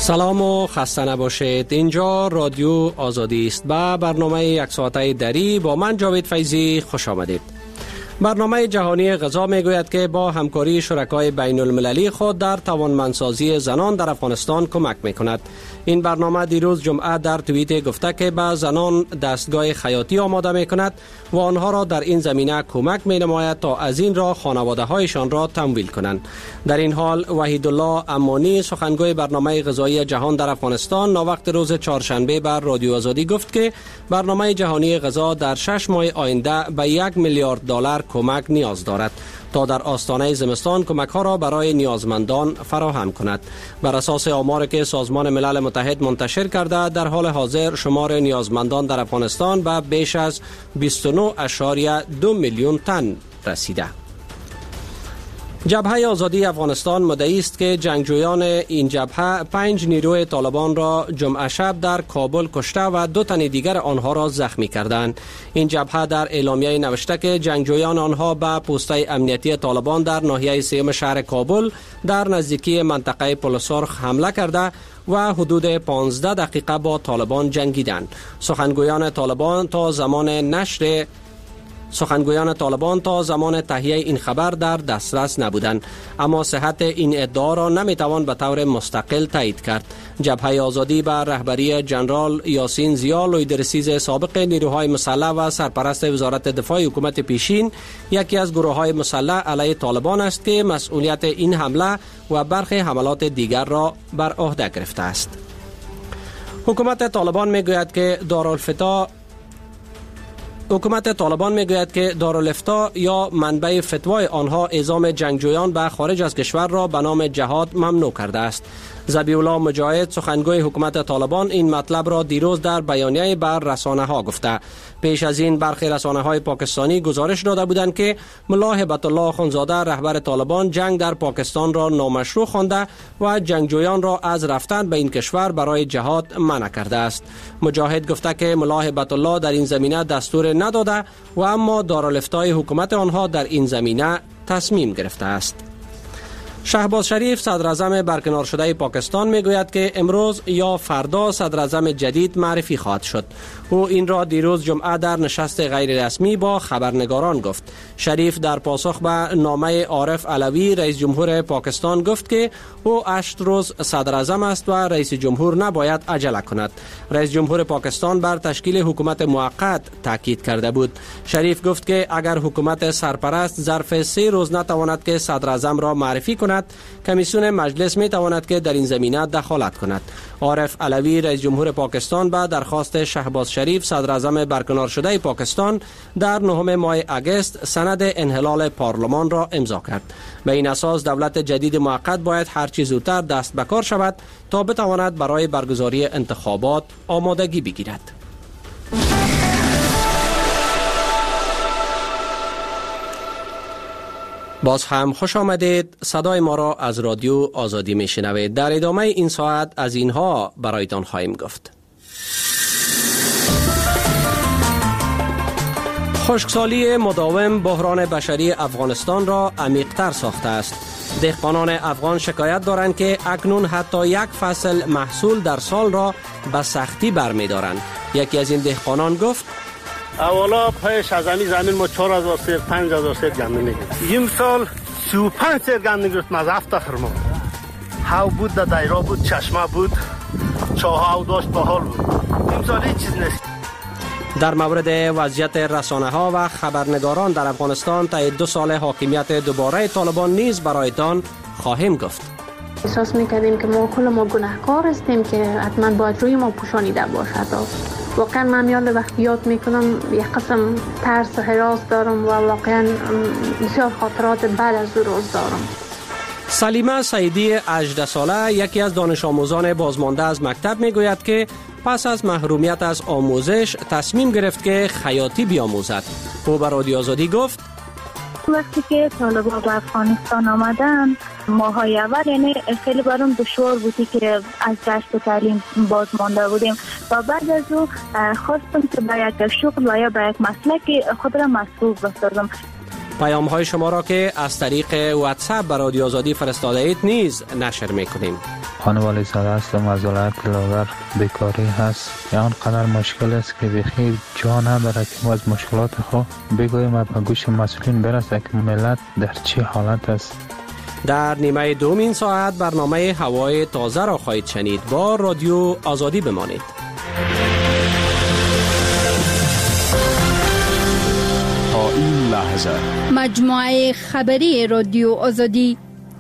سلام و خسته نباشید. اینجا رادیو آزادی است. با برنامه یک ساعته دری با من جاوید فیضی خوش آمدید. برنامه جهانی غذا میگوید که با همکاری شرکای بین المللی خود در توانمندسازی زنان در افغانستان کمک میکند. این برنامه دیروز جمعه در توییت گفته که به زنان دستگاه خیاطی آماده میکند و آنها را در این زمینه کمک مینماید تا از این راه خانواده هایشان را تمویل کنند. در این حال وحیدالله امانی سخنگوی برنامه غذایی جهان در افغانستان ناوقت روز چهارشنبه بر رادیو آزادی گفت که برنامه جهانی غذا در 6 ماه آینده به 1 میلیارد دلار کمک نیاز دارد تا در آستانه زمستان کمک ها را برای نیازمندان فراهم کند. بر اساس آماری که سازمان ملل متحد منتشر کرده، در حال حاضر شمار نیازمندان در افغانستان به بیش از 29.2 میلیون تن رسیده. جبهه آزادی افغانستان مدعی است که جنگجویان این جبهه 5 نیروی طالبان را جمعه شب در کابل کشته و 2 تن دیگر آنها را زخمی کردند. این جبهه در اعلامیه نوشته که جنگجویان آنها به پوسته امنیتی طالبان در ناحیه سیم شهر کابل در نزدیکی منطقه پل سرخ حمله کرده و حدود 15 دقیقه با طالبان جنگیدند. سخنگویان طالبان تا زمان تهیه این خبر در دسترس نبودند، اما صحت این ادعا را نمیتوان به طور مستقل تایید کرد. جبهه آزادی به رهبری جنرال یاسین زیا لویدرسیز سابق نیروهای مسلح و سرپرست وزارت دفاع حکومت پیشین یکی از گروه‌های مسلح علیه طالبان است که مسئولیت این حمله و برخی حملات دیگر را بر عهده گرفته است. حکومت طالبان میگوید که دارالفتاء یا منبع فتوای آنها اعزام جنگجویان به خارج از کشور را به نام جهاد ممنوع کرده است. ذبیح الله مجاهد سخنگوی حکومت طالبان این مطلب را دیروز در بیانیه بر رسانه ها گفته. پیش از این برخی رسانه های پاکستانی گزارش داده بودند که ملا هیبت الله اخوندزاده رهبر طالبان جنگ در پاکستان را نامشروع خوانده و جنگجویان را از رفتن به این کشور برای جهاد منع کرده است. مجاهد گفته که ملا هیبت الله در این زمینه دستور نداده و اما دارالفتای حکومت آنها در این زمینه تصمیم گرفته است. شهباز شریف صدر اعظم برکنار شده پاکستان میگوید که امروز یا فردا صدر اعظم جدید معرفی خواهد شد. او این را دیروز جمعه در نشست غیر رسمی با خبرنگاران گفت. شریف در پاسخ به نامه عارف علوی رئیس جمهور پاکستان گفت که او 8 روز صدر اعظم است و رئیس جمهور نباید عجله کند. رئیس جمهور پاکستان بر تشکیل حکومت موقت تاکید کرده بود. شریف گفت که اگر حکومت سرپرست ظرف 3 روز نتواند که صدر اعظم را معرفی کند، کمیسیون مجلس می تواند که در این زمینه دخالت کند. عارف علوی رئیس جمهور پاکستان به درخواست شهباز شریف صدر اعظم برکنار شده پاکستان در 9 ماه اگست سند انحلال پارلمان را امضا کرد. به این اساس دولت جدید موقت باید هر چه زودتر دست به کار شود تا بتواند برای برگزاری انتخابات آمادگی بگیرد. باز هم خوش آمدید. صدای ما را از رادیو آزادی می شنوید. در ادامه این ساعت از اینها برایتان خواهیم گفت. خشکسالی مداوم بحران بشری افغانستان را عمیق‌تر ساخته است. دهقانان افغان شکایت دارند که اکنون حتی یک فصل محصول در سال را به سختی برمی‌دارند. یکی از این دهقانان گفت: اولا پیش از همین زمین ما 4000 سیر 5000 سیر گندم میگرفتیم. این سال 35 سیر گندم گرفتیم از 7 خرما. هاو بود، دایرا بود، چشمه بود، چاه و داشت باحال بود. این سال هیچ چیز نیست. در مورد وضعیت رسانه ها و خبرنگاران در افغانستان طی 2 سال حاکمیت دوباره طالبان نیز برایتان خواهیم گفت. احساس میکردیم که ما گناهکار هستیم که حتما باید روی ما پوشانیده باشد. واقعا من یاد میکنم یک قسم ترس و هراس دارم و واقعا بسیار خاطرات بعد از روز دارم. سلیمه سیدی 18 ساله یکی از دانش آموزان بازمانده از مکتب میگوید که پس از محرومیت از آموزش تصمیم گرفت که خیاطی بیاموزد. او به رادیو آزادی گفت: وقتی که طالبان به افغانستان آمدن ماهای اول یعنی خیلی برام دشوار بودی که از گشت تعلیم باز مانده بودیم و بعد از او خواستم که به یک شغل و یا به یک مسلک خود را مسئول بسازم. پیام های شما را که از طریق واتساپ به رادیو آزادی فرستاده اید نیز نشر میکنیم. خانواده زاده هستم از ولایت لاغر. بیکاری هست یا آنقدر مشکل است که بخیر جا نداره که ما از مشکلات خود بگوییم و به گوش مسئولین برسه که ملت در چه حالت است. در نیمه دوم این ساعت برنامه هوای تازه را خواهید شنید. با رادیو آزادی بمانید. تا این لحظه مجموعه خبری رادیو آزادی.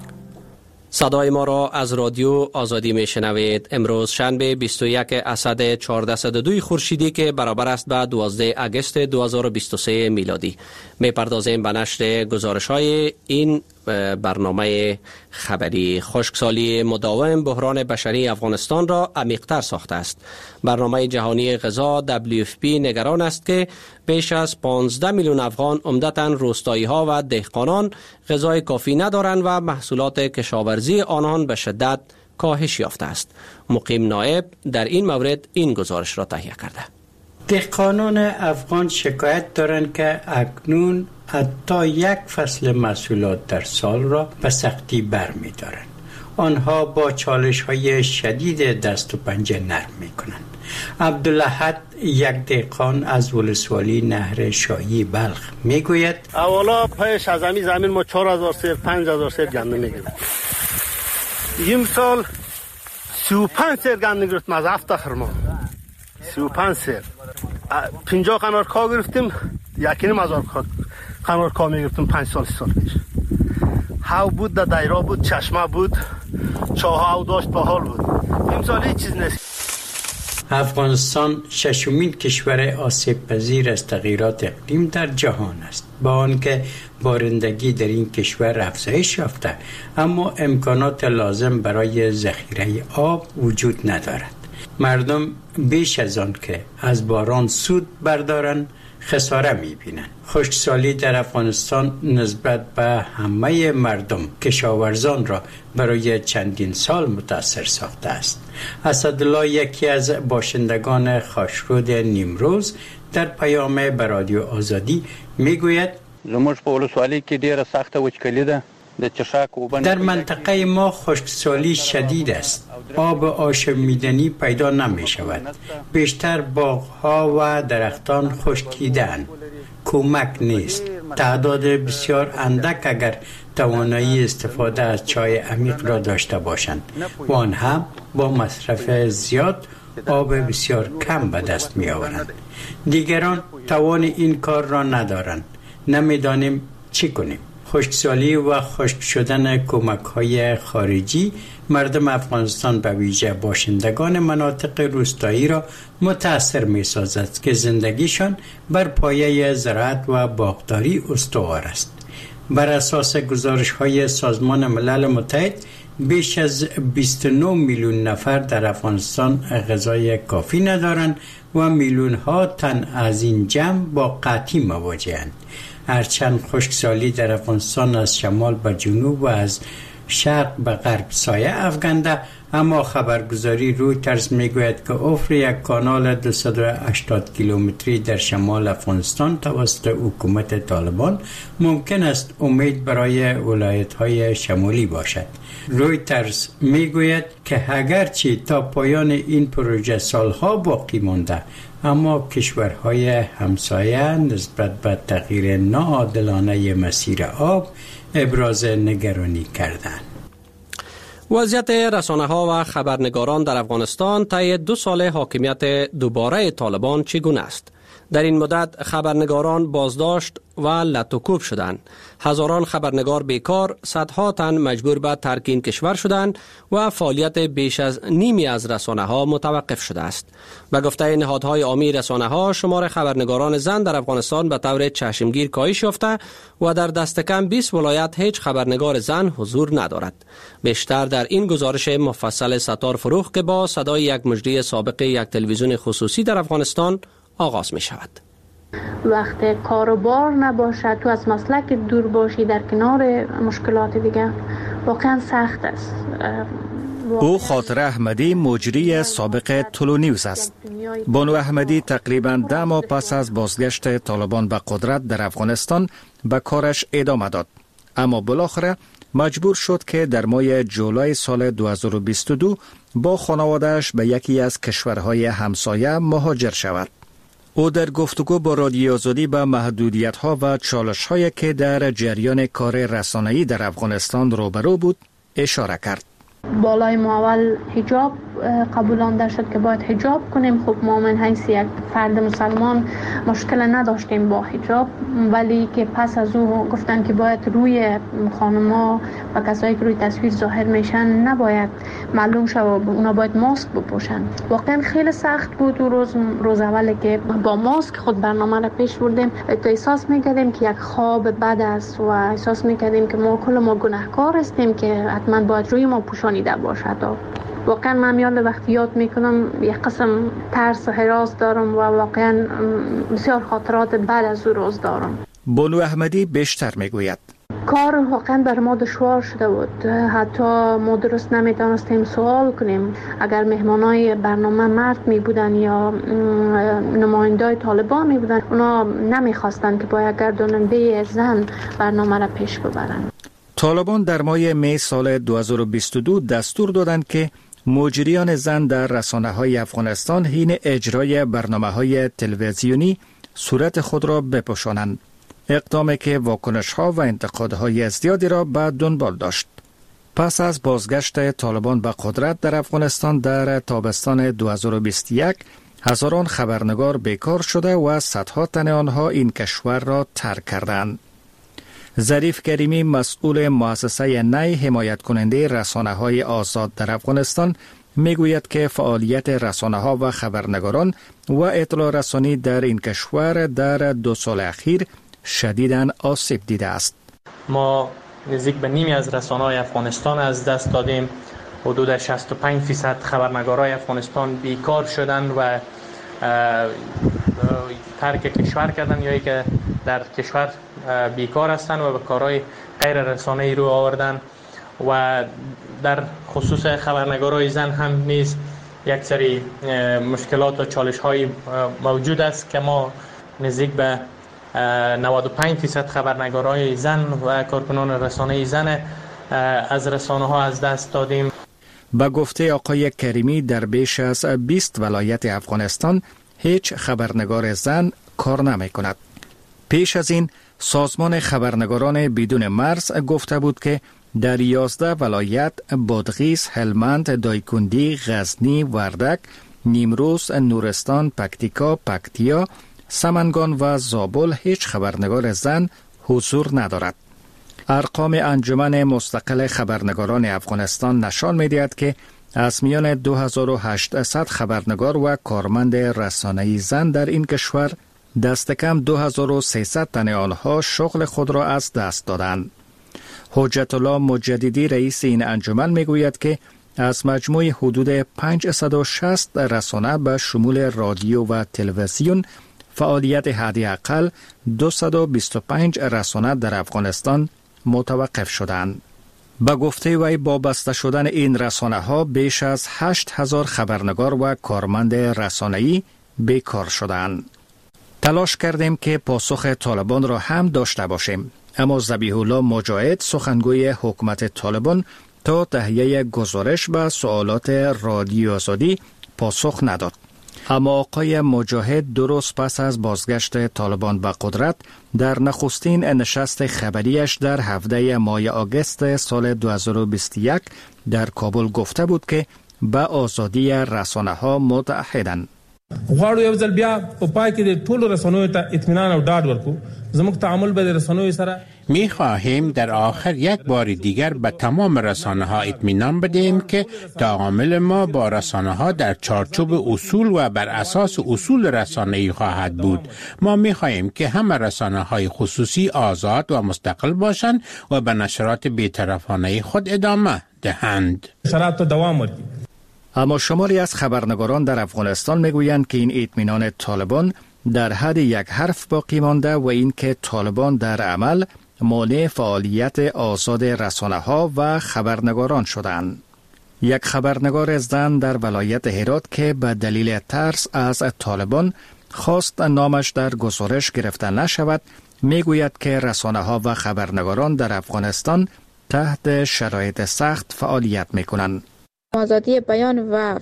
صدای ما را از رادیو آزادی می شنوید. امروز شنبه 21 اسد 1402 خورشیدی که برابر است به 12 اگست 2023 میلادی. می پردازیم به نشر گزارش های این برنامه خبری. خشکسالی مداوم بحران بشری افغانستان را عمیق‌تر ساخته است. برنامه جهانی غذا WFP نگران است که بیش از 15 میلیون افغان عمدتاً روستایی ها و دهقانان غذای کافی ندارند و محصولات کشاورزی آنان به شدت کاهش یافته است. مقیم نائب در این مورد این گزارش را تهیه کرده. دهقانان افغان شکایت دارند که اکنون حتی یک فصل محصولات در سال را به سختی برمی دارند. آنها با چالش های شدید دست و پنجه نرم می کنند. عبدالحد یک دهقان از ولسوالی نهر شاهی بلخ می گوید اولا پیش از همین زمین ما 4000 سیر 5000 سیر گندم می گیریم. این سال 35 سیر گندم گرفتم از 7 خرما. 35 سیر 50 قنار کا گرفتیم. 1.5 قنار کا می گرفتیم 5 سال 6 سال پیش. هاو بود در دایرا بود، چشمه بود، چاه هاو داشت با حال بود. این سال هیچ چیز نیست. افغانستان ششمین کشور آسیب پذیر از تغییرات اقلیم در جهان است. با آنکه بارندگی در این کشور افزایش یافته، اما امکانات لازم برای ذخیره آب وجود ندارد. مردم بیش از آن که از باران سود بردارند خساره می‌بینند. خشکسالی در افغانستان نسبت به همه مردم کشاورزان را برای چندین سال متاثر ساخته است. اسدالله یکی از باشندگان خاشرود نیمروز در پیام به رادیو آزادی میگوید زموږ په ولسوالۍ کې ډیره سخته وچکالي ده. در منطقه ما خشکسالی شدید است. آب آشامیدنی پیدا نمی شود. بیشتر باغ‌ها و درختان خشکیده‌اند. کمک نیست. تعداد بسیار اندک اگر توانایی استفاده از چای عمیق را داشته باشند و آن هم با مصرف زیاد آب بسیار کم به دست می آورند. دیگران توان این کار را ندارند. نمی‌دانیم چی کنیم. خشکسالی و خشک شدن کمک‌های خارجی مردم افغانستان به ویژه باشندگان مناطق روستایی را متأثر می‌سازد که زندگیشان بر پایه زراعت و باغداری استوار است. بر اساس گزارش‌های سازمان ملل متحد بیش از 29 میلیون نفر در افغانستان غذای کافی ندارند و میلیون‌ها تن از این جمع با قحطی مواجه‌اند. هرچند خشکسالی در افغانستان از شمال به جنوب و از شرق به غرب سایه افکنده، اما خبرگزاری رویترز میگوید که افت یک کانال 280 کیلومتری در شمال افغانستان توسط حکومت طالبان ممکن است امید برای ولایت‌های شمالی باشد. رویترز میگوید که اگرچه تا پایان این پروژه سالها باقی مانده، اما کشورهای همسایه نسبت به تغییر ناعادلانه مسیر آب ابراز نگرانی کردند. وضعیت رسانه‌ها و خبرنگاران در افغانستان طی 2 سال حاکمیت دوباره طالبان چگونه است؟ در این مدت خبرنگاران بازداشت و لطوکوب شدند. هزاران خبرنگار بیکار، صدها تن مجبور به ترک این کشور شدند و فعالیت بیش از نیمی از رسانه‌ها متوقف شده است. به گفته نهادهای عامی رسانه‌ها، شمار خبرنگاران زن در افغانستان به طور چشمگیر کاهش یافته و در دست کم 20 ولایت هیچ خبرنگار زن حضور ندارد. بیشتر در این گزارش مفصل ستار فروخ که با صدای یک مجری سابق یک تلویزیون خصوصی در افغانستان آغاز می شود. وقت کاروبار نباشد، تو از مسلک دور باشی در کنار مشکلات دیگه، واقعا سخت است. او خاطر احمدی مجری سابق طلو نیوز است. بانو احمدی تقریباً 10 ماه پس از بازگشت طالبان به قدرت در افغانستان به کارش ادامه داد، اما بالاخره مجبور شد که در ماه جولای سال 2022 با خانواده‌اش به یکی از کشورهای همسایه مهاجر شود. او در گفتگو با رادیو آزادی به محدودیت‌ها و چالش‌هایی که در جریان کار رسانه‌ای در افغانستان روبرو بود اشاره کرد. بالای ما اول حجاب قبولانده شد که باید حجاب کنیم. خب ما من حیث یک فرد مسلمان مشکل نداشتیم با حجاب، ولی که پس از او گفتن که باید روی خانم‌ها و کسایی که روی تصویر ظاهر میشن نباید معلوم شد، اونا باید ماسک بپوشن. واقعا خیلی سخت بود و روز اولی که با ماسک خود برنامه را پیش بردیم تو احساس میکردیم که یک خواب بد است و احساس میکردیم که ما گناهکار هستیم که حتما باید روی ما پوشانیده باشد. واقعا من وقتی یاد میکنم یک قسم ترس و هراس دارم و واقعا بسیار خاطرات بعد از او روز دارم. بانو احمدی بیشتر میگوید کار واقعا بر ما دشوار شده بود. حتی ما درست نمیتونستیم سوال کنیم. اگر مهمانای برنامه مرد می بودن یا نمایندای طالبان می بودن، اونا نمیخواستن که با یک گرداننده زن برنامه را پیش ببرن. طالبان در ماه می سال 2022 دستور دادند که مجریان زن در رسانه‌های افغانستان حین اجرای برنامه‌های تلویزیونی صورت خود را بپوشانند. اقدامی که واکنش‌ها و انتقادهای زیادی را به دنبال داشت. پس از بازگشت طالبان به قدرت در افغانستان در تابستان 2021 هزاران خبرنگار بیکار شده و صدها تن آنها این کشور را ترک کردند. ظریف کریمی مسئول مؤسسه نی حمایت کننده رسانه‌های آزاد در افغانستان میگوید که فعالیت رسانه‌ها و خبرنگاران و اطلاع رسانی در این کشور در 2 سال اخیر شدیداً آسیب دیده است. ما نزدیک به نیمی از رسانه‌های افغانستان از دست دادیم. حدود 65% خبرنگارای افغانستان بیکار شدند و ترک کشور کردن یا که در کشور بیکار هستند و به کارهای غیر رسانه‌ای رو آوردن. و در خصوص خبرنگارای زن هم نیز یک سری مشکلات و چالش‌های موجود است که ما نزدیک به 95% خبرنگارای زن و کارکنان رسانه‌ای زن از رسانه‌ها از دست دادیم. با گفته آقای کریمی در بیش از 20 ولایت افغانستان هیچ خبرنگار زن کار نمی کند. پیش از این سازمان خبرنگاران بدون مرز گفته بود که در 11 ولایت بادغیس، هلمند، دایکندی، غزنی، وردک، نیمروز، نورستان، پکتیکا، پکتیا، سمنگان و زابل هیچ خبرنگار زن حضور ندارد. ارقام انجمن مستقل خبرنگاران افغانستان نشان می‌دهد که از میان 2800 خبرنگار و کارمند رسانه‌ای زن در این کشور دست کم 2300 تن آنها شغل خود را از دست دادند. حجت الله مجددی رئیس این انجمن میگوید که از مجموع حدود 560 رسانه به شمول رادیو و تلویزیون فعالیت حداقل 225 رسانه در افغانستان متوقف شدند. با گفته وی با بسته شدن این رسانه ها بیش از 8000 خبرنگار و کارمند رسانه‌ای بیکار شدند. تلاش کردیم که پاسخ طالبان را هم داشته باشیم، اما ذبیح الله مجاهد سخنگوی حکومت طالبان تا تهیه گزارش به سوالات رادیو آزادی پاسخ نداد. اما آقای مجاهد درست پس از بازگشت طالبان به قدرت در نخستین نشست خبریش در 17 ماه آگوست سال 2021 در کابل گفته بود که به آزادی رسانه‌ها متعهدند. غواړو یو ځل بیا په پای کې د ټولو رسنیو ته اطمینان او ډاډ ورکړو. زموږ تعامل به د رسنیو سره می خواهیم در آخر یک بار دیگر به تمام رسانه ها اطمینان بدهیم که تعامل ما با رسانه ها در چارچوب اصول و بر اساس اصول رسانه‌ای خواهد بود. ما می خواهیم که همه رسانه های خصوصی آزاد و مستقل باشند و به نشرات بی‌طرفانه خود ادامه دهند. شرایط دوام ورکړي. اما شماری از خبرنگاران در افغانستان میگویند که این اطمینان طالبان در حد یک حرف باقی مانده و اینکه طالبان در عمل مانع فعالیت آزاد رسانه‌ها و خبرنگاران شدند. یک خبرنگار زن در ولایت هرات که به دلیل ترس از طالبان خواست نامش در گزارش گرفته نشود، میگوید که رسانه‌ها و خبرنگاران در افغانستان تحت شرایط سخت فعالیت میکنند. آزادی بیان و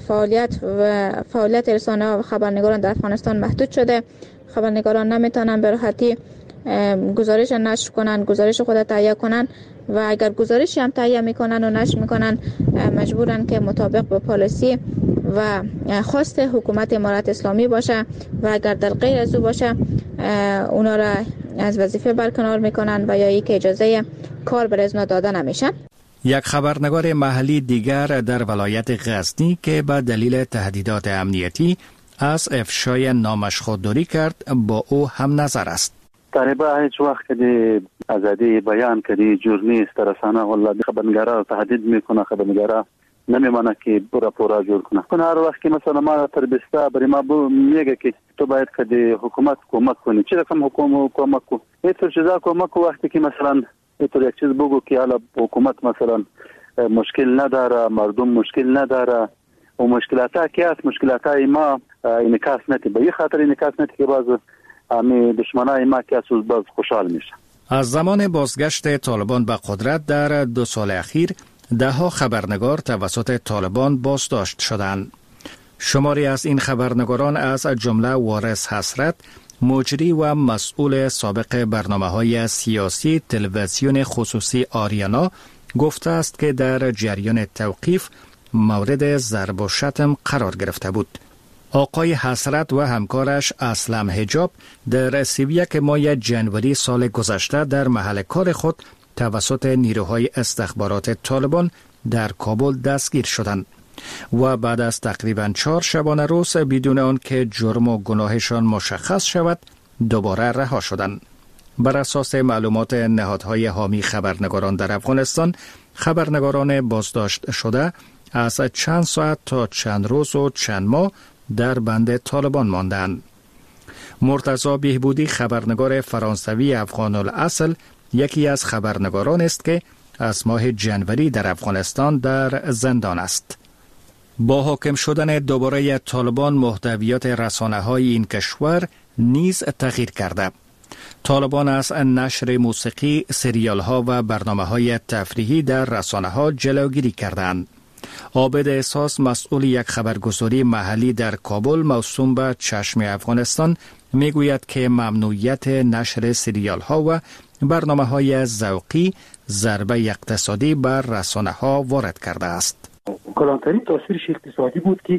فعالیت رسانه‌ها و خبرنگاران در افغانستان محدود شده. خبرنگاران نمیتونن به راحتی گزارش نشر کنن، گزارش خود تهیه کنن و اگر گزارشی هم تهیه میکنن و نشر میکنن مجبورن که مطابق با پالیسی و خواست حکومت امارت اسلامی باشه و اگر در غیر از او باشه اونا را از وظیفه برکنار میکنن و یا یک اجازه کار برای اونا داده نمیشن. یک خبرنگار محلی دیگر در ولایت غزنی که به دلیل تهدیدات امنیتی از افشای نامش خودداری کرد با او هم نظر است. تقریبا هیچ وقت که آزادی بیان کردی جور نیست. رسانه والله خبرنگارا تهدید میکنه، خبرنگارا نمیمانه که راپورا جور کنه. هر وقت که مثلا ما تربسته برای ما میگه که تو باید که حکومت کمک کنی. چه رقم حکومت کمک کنی؟ اینطور چیزا کمک وقتی که مثلا اینطور یک چیز بگو که حالا حکومت مثلا مشکل نداره، مردم مشکل نداره و مشکلاتها که هست مشکلاتهای ما انعکاس نکنه. به این خاطر انعکاس نکنه که باز امی دشمنای ما که از باز خوشحال میشه. از زمان بازگشت طالبان به قدرت در 2 سال اخیر دهها خبرنگار توسط طالبان بازداشت شدند. شماری از این خبرنگاران از جمله وارث حسرت، مجری و مسئول سابق برنامه‌های سیاسی تلویزیون خصوصی آریانا گفته است که در جریان توقیف مورد ضرب و شتم قرار گرفته بود. آقای حسرت و همکارش اسلم حجاب در 31 ماه جنوری سال گذشته در محل کار خود توسط نیروهای استخبارات طالبان در کابل دستگیر شدند و بعد از تقریباً 4 شبانه روز بدون آنکه جرم و گناهشان مشخص شود دوباره رها شدند. بر اساس معلومات نهادهای حامی خبرنگاران در افغانستان، خبرنگاران بازداشت شده از چند ساعت تا چند روز و چند ماه در بند طالبان ماندند. مرتضی بهبودی خبرنگار فرانسوی افغان الاصل یکی از خبرنگاران است که از ماه جنوری در افغانستان در زندان است. با حاکم شدن دوباره طالبان محتویات رسانه‌های این کشور نیز تغییر کرده. طالبان از نشر موسیقی، سریال‌ها و برنامه‌های تفریحی در رسانه‌ها جلوگیری کردند. عابد احساس مسئول یک خبرگزاری محلی در کابل موسوم به چشم افغانستان میگوید که ممنوعیت نشر سریال‌ها و برنامه‌های ذوقی ضربه اقتصادی بر رسانه‌ها وارد کرده است. کلانترین تاثیرش اقتصادی بود که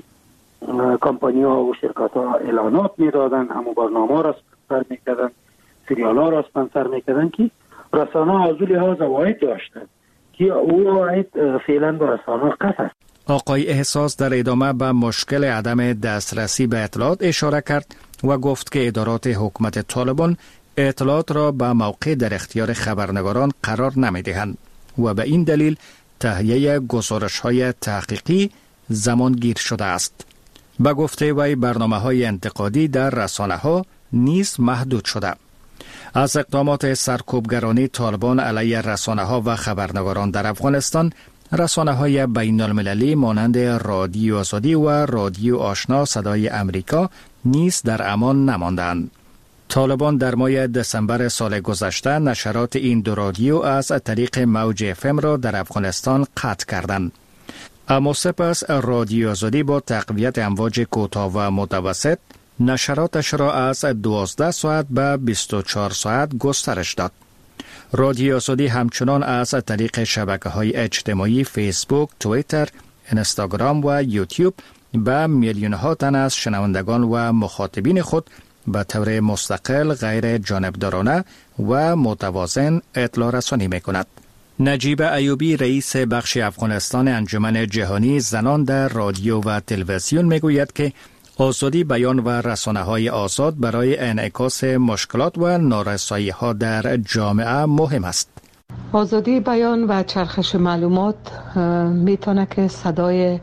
کمپانی‌ها و شرکت‌ها اعلانات می‌دادن، همون برنامه‌ها را اسپانسر می‌کردن، سریال‌ها را اسپانسر می‌کردن که رسانه‌ها از لحاظ عواید داشتند که او عواید فعلا به رسانه‌ها قطع است. آقای احساس در ادامه به مشکل عدم دسترسی به اطلاعات اشاره کرد و گفت که ادارات حکومت طالبان اطلاعات را به موقع در اختیار خبرنگاران قرار نمی‌دهند و به این دلیل تهیه گزارش‌های تحقیقی زمانگیر شده است. به گفته وی برنامه‌های انتقادی در رسانه‌ها نیز محدود شده. از اقدامات سرکوبگرانی طالبان علیه رسانه‌ها و خبرنگاران در افغانستان، رسانه‌های بین المللی مانند رادیو آزادی و رادیو آشنا صدای امریکا نیز در امان نماندند. طالبان در ماه دسامبر سال گذشته نشرات این 2 رادیو از طریق موج FM را در افغانستان قطع کردند. اما سپس رادیو آزادی با تقویت امواج کوتاه و متوسط نشراتش را از 12 ساعت به 24 ساعت گسترش داد. رادیو آزادی همچنان از طریق شبکه‌های اجتماعی فیسبوک، توییتر، اینستاگرام و یوتیوب به میلیون‌ها تن از شنوندگان و مخاطبین خود به طور مستقل، غیر جانبدارانه و متوازن اطلاع رسانی می‌کند. نجیب ایوبی رئیس بخش افغانستان انجمن جهانی زنان در رادیو و تلویزیون میگوید که آزادی بیان و رسانه‌های آزاد برای انعکاس مشکلات و نارسایی‌ها در جامعه مهم است. آزادی بیان و چرخش معلومات میتونه که صدای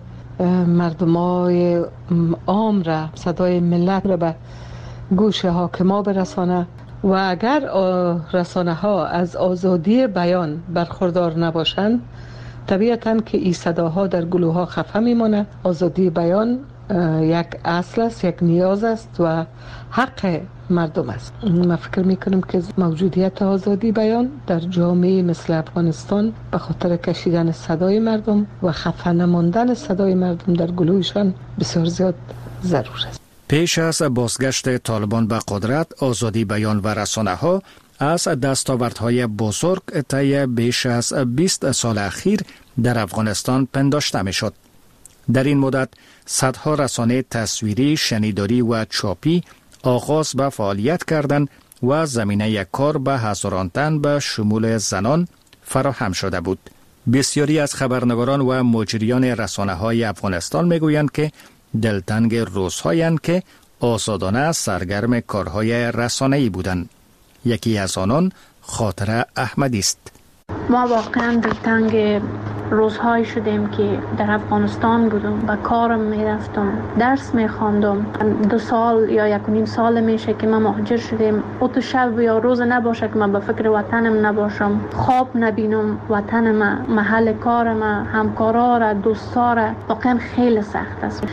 مردمای عام را، صدای ملت را به گوش حاکما برسانه و اگر رسانه ها از آزادی بیان برخوردار نباشند طبیعتاً که این صداها در گلوها خفه میمونه. آزادی بیان یک اصل است، یک نیاز است و حق مردم است. من فکر میکنم که موجودیت آزادی بیان در جامعه مثل افغانستان به خاطر کشیدن صدای مردم و خفه نماندن صدای مردم در گلویشان بسیار زیاد ضرور است. پیش از بازگشت طالبان به قدرت، آزادی بیان و رسانه ها از دستاوردهای بزرگ طی بیش از 20 سال اخیر در افغانستان پنداشته می شد. در این مدت صدها رسانه تصویری، شنیداری و چاپی آغاز به فعالیت کردند و زمینه کار به هزاران تن به شمول زنان فراهم شده بود. بسیاری از خبرنگاران و مجریان رسانه های افغانستان می گویند که دلتنگ روزهایند که آزادانه سرگرم کارهای رسانه‌ای بودند. یکی از آنان خاطره احمدی است. ما واقعا دلتنگ روزهایی شدیم که در افغانستان بودم، به کارم میرفتم، درس میخواندم. 2 سال یا 1.5 سال میشه که ما مهاجر شدیم. اوت شب یا روز نباشه که من به فکر وطنم نباشم، خواب نبینم وطنم، محل کارم، همکارا را، دوستا را. واقعا خیلی سخت است.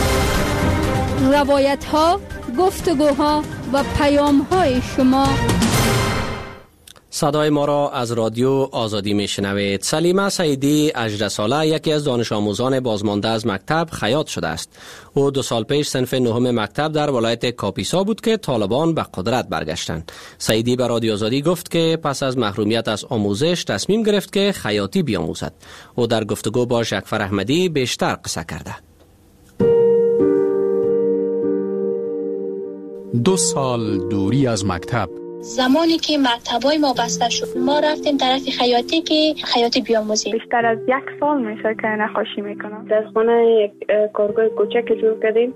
روایت ها، گفتگوها و پیام های شما. صدای ما را از رادیو آزادی میشنوید. سلیمه سعیدی 18 ساله یکی از دانش آموزان بازمانده از مکتب خیاط شده است. او 2 سال پیش صنف 9 مکتب در ولایت کاپیسا بود که طالبان به قدرت برگشتند. سعیدی به رادیو آزادی گفت که پس از محرومیت از آموزش تصمیم گرفت که خیاطی بیاموزد. او در گفتگو با جعفر احمدی بیشتر قصه کرده. 2 سال دوری از مکتب. زمانی که مکتبای ما بسته شد، ما رفتیم طرف خیاطی که خیاطی بیاموزیم. بیشتر از 1 سال میشه که نقاشی میکنم. در خانه یک کارگاه کوچک جور کردیم.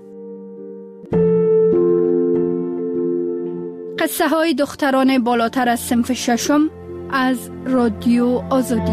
قصه های دختران بالاتر از صنف 6 از رادیو آزادی.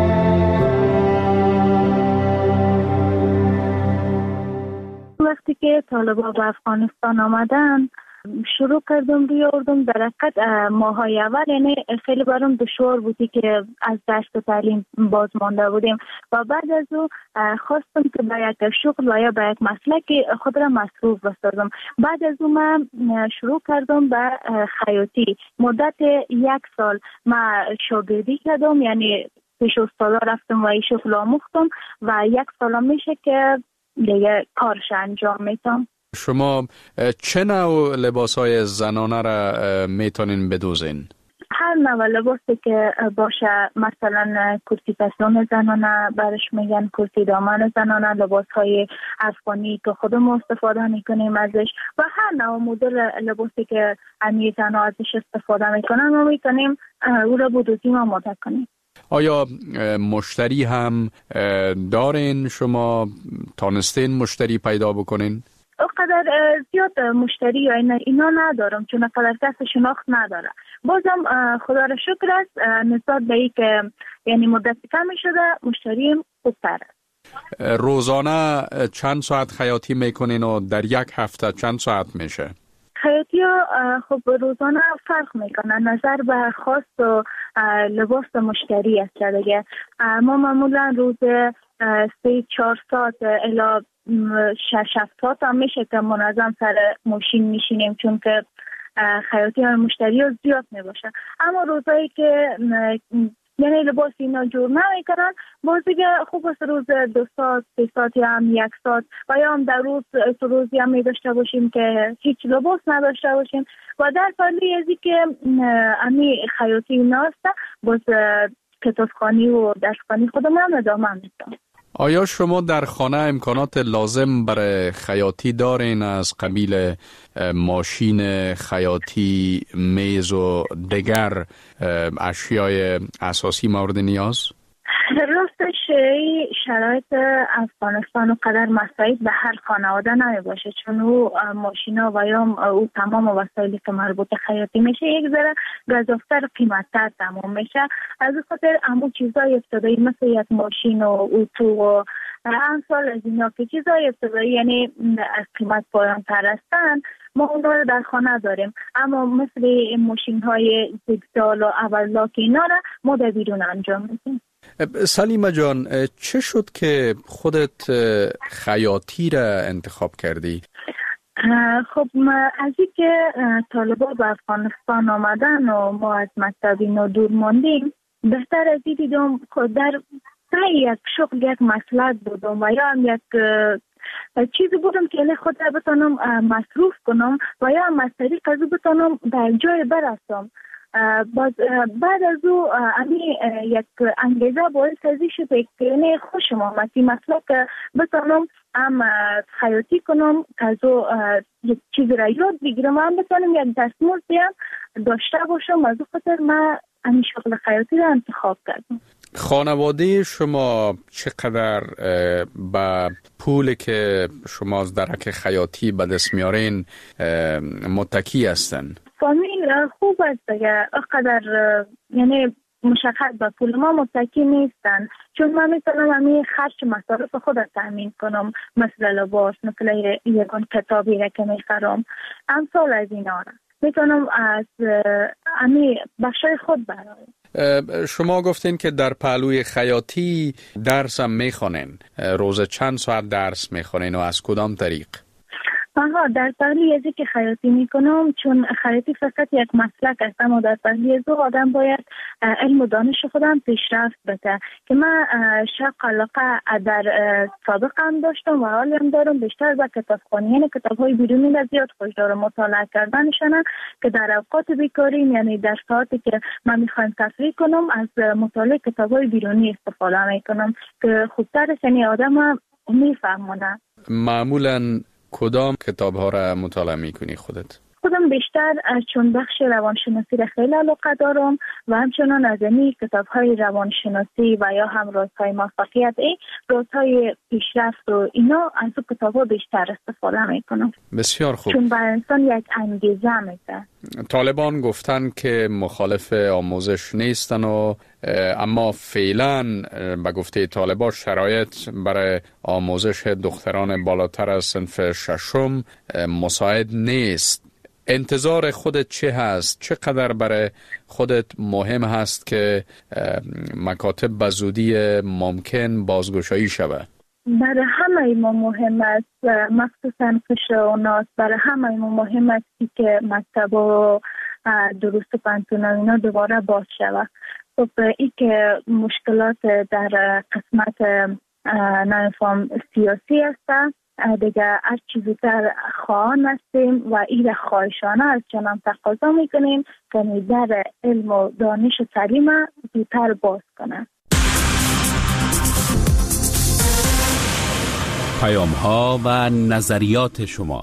وقتی که طالبان به افغانستان آمدن، شروع کردم بیاردم. در حقیقت ماهای اول یعنی خیلی برام دشوار بودی که از دشت تعلیم باز مانده بودیم و بعد از او خواستم که به یک شغل و یا به یک مسلک خود را مصروف بسازم. بعد از او من شروع کردم به خیاطی. مدت 1 سال من شاگردی کردم، یعنی پیش استادا رفتم و این شغل آموختم و 1 سال میشه که دیگه کارش انجام میتم. شما چه نوع لباس‌های زنانه را میتونین بدوزین؟ هر نوع لباسی که باشه، مثلا کرتی پسون زنانه برش میگن، کرتی دامن زنانه، لباس‌های افغانی که خودمون استفاده میکنیم ازش و هر نوع مدل لباسی که امی زنها ازش استفاده میکنن ما میتونیم او را بدوزیم و آماده کنیم. آیا مشتری هم دارین؟ شما تانستین مشتری پیدا بکنین؟ اقدر زیاد مشتری یا اینا ندارم، چون اقدر کس شناخت نداره. بازم خدا را شکر است نسبت به این که یعنی مدت کمی شده مشتریم خوبتر است. روزانه چند ساعت خیاطی میکنین و در 1 هفته چند ساعت میشه؟ خیاطی خب روزانه فرق میکنه نظر به خواست و لباس مشتری است دیگه. ما معمولا روز 3-4 ساعت الی 6-7 ساعت هم میشه که منظم سر ماشین میشینیم، چون که خیاطی های مشتری ها زیاد میباشه. اما روزایی که یعنی لباس اینا جور نمیکنن، بازی خوب است روز 2 ساعت 3 ساعت یا هم 1 ساعت و یا هم در روزی هم می داشته باشیم که هیچ لباس نداشته باشیم و در پالی ازی که امی خیاطی اینا هسته باز کتابخوانی و درسخوانی خودم هم ادامه میدم. آیا شما در خانه امکانات لازم برای خیاطی دارین از قبیل ماشین خیاطی، میز و دیگر اشیای اساسی مورد نیاز؟ راستش شرایط افغانستان و قدر مساعد به هر خانواده نمی باشه، چون او ماشینا و یا او تمام وسایلی که مربوط خیاطی میشه یک ذره گزافتر قیمتتر تمام میشه. از خاطر همون چیزای ابتدایی مثل یک ماشین و اتو و امثال از اینا که چیزای ابتدایی یعنی از قیمت پایان تر هستن ما اون رو در خانه داریم، اما مثل این ماشین های زیگزال و اولاک اینا را ما در بیرون انجام میدیم. سلیمه جان، چه شد که خودت خیاطی را انتخاب کردی؟ خب از این که طالبان به افغانستان آمدن و ما از مکتب اینو دور ماندیم، بهتر از این دیدم خود در یک شغل یک مسئله بودم و یا هم یک چیزی بودم که خود را بتانم مصروف کنم و یا هم از طریق از او بتانم در جای برسم. بعد از او یک انگیزه باعث ازی شد که خوشم آمد این مسئله که بتانم هم خیاطی کنم، از او یک چیز را یاد بگیرم و هم بتانم یک دستمزد داشته باشم. از او خاطر من همین شغل خیاطی را انتخاب کردم. خانواده شما چقدر با پول که شما از درک خیاطی به دست میارین متکی هستن؟ فامیل خوب است دیگه، اقدر یعنی مشخص به پول ما متکی نیستن، چون من میتونم همین خرج مصارف خود تامین کنم، مثل لباس، مثل یکان کتابی را که میخرم، امثال از اینا را میتونم از همین بخشای خود برایم. شما گفتین که در پهلوی خیاطی درس هم میخونین، روز چند ساعت درس میخونین و از کدام طریق؟ در پهلوی ازی که خیاطی میکنم، چون خیاطی فقط یک مسلک است، اما در پهلوی ازو آدم باید علم و دانش خودم پیشرفت بده که من شوق علاقه در سابق هم داشتم و حالی هم دارم. بیشتر با کتابخوانی، یعنی کتاب‌های بیرونی را زیاد خوش دارم، مطالعه کردنشان که در اوقات بیکاری، یعنی در ساعتی که من میخوایم تفریح کنم، از مطالعه کتاب‌های بیرونی استفاده میکنم که خوبتر است، یعنی آدم میفهمونه. معمولاً کدام کتاب ها را مطالعه میکنی خودت؟ خودم بیشتر چون بخش روانشناسی را خیلی علاقه دارم و همچنان از این کتاب های روانشناسی و یا هم رازهای موفقیت، رازهای پیشرفت و اینا، از اون کتاب ها بیشتر استفاده میکنم. بسیار خوب. چون بر انسان یک انگیزه میده. طالبان گفتن که مخالف آموزش نیستن و اما فعلا به گفته طالبان شرایط برای آموزش دختران بالاتر از صنف ششم مساعد نیست. انتظار خودت چه هست؟ چقدر برای خودت مهم هست که مکاتب به زودی ممکن بازگشایی شود؟ برای همه ما مهم است، مخصوصا کشورناس، برای همه ما مهم است که مکتب و دروس پانتون اینا دوباره باز شود. خب این که مشکلات در قسمت نمیفهم سیاسی است دیگه، هر چیزی در خواهان هستیم و این خواهشانه از جنم تقاضا میکنیم که در علم و دانش سلیم زودتر باز کنه. پیام ها و نظریات شما.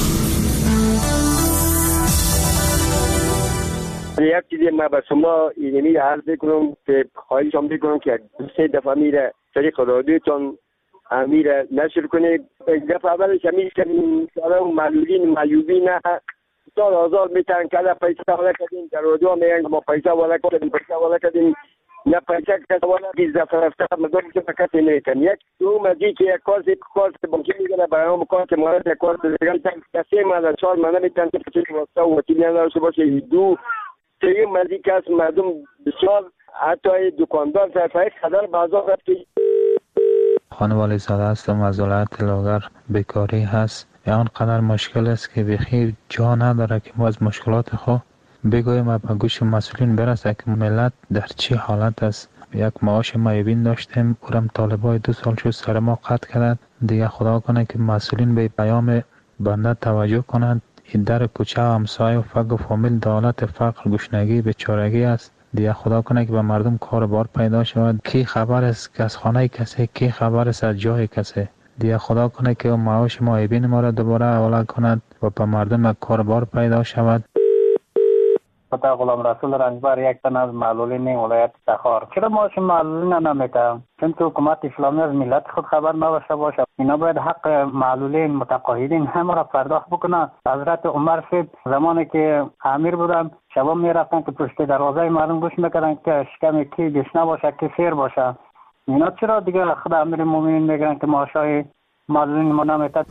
یک چیزی ما به شما اینمی عرض بکنم که خواهشم بکنم که 2-3 دفعه میره طریق رادیوتون امیر نشر کنید. دفعه اولش همین که معلولین معیوبین سال آزار میتن که پیسه والا کردیم، در رادیو میگن ما پیسه والا کردیم نه پیسه کسی والا بیز دفعه رفته مدام که کسی نیکن. یک دو مزید که یک کارت بانکی میگنه برای هم کارت مالت یک کارت دیگه کسی مالا 4 مالا میتن که چیزی واسه و وکیلی نداشته باشه. دو سه مزید که از مردم بسیار حتی دکاندار صرفه خدر بازار رفت که خانوالی زاده هستم از ولایت لاغر. بیکاری هست آنقدر مشکل است که بخیر جا نداره که ما از مشکلات خود بگویم و به گوش مسئولین برسه که ملت در چی حالت است. یک معاش معیوبین داشتیم، اورم طالبای 2 سال شد سر ما قطع کردند. دیگه خدا کنه که مسئولین به پیام بنده توجه کنند. این در کوچه و همسایه و فقر و فامیل دولت فقر گشنگی بیچارگی است. دیگه خدا کنه که به مردم کار بار پیدا شود. کی خبر است که از خانه کسی، کی خبر است از جای کسی. دیگه خدا کنه که معاش معیوبین ما را دوباره اول کند و به مردم کار بار پیدا شود. پتا غلام رسول رنجبر یک تن از معلولین ولایت تخار. چرا معاش معلولین نمیده؟ چون تو حکومت اسلامی از ملت خود خبر نداشته باشه. اینا باید حق معلولین متقاعدین همه را پرداخت بکنن. حضرت عمر صاحب زمانی که امیر بودن شبا میرفتن که پشت دروازه مردم گوش میکردن که شکم کی گشنه باشه کی سیر باشه. اینا چرا دیگه خدا امیر مومنین میگن که معاشای معلولین ما نمیده؟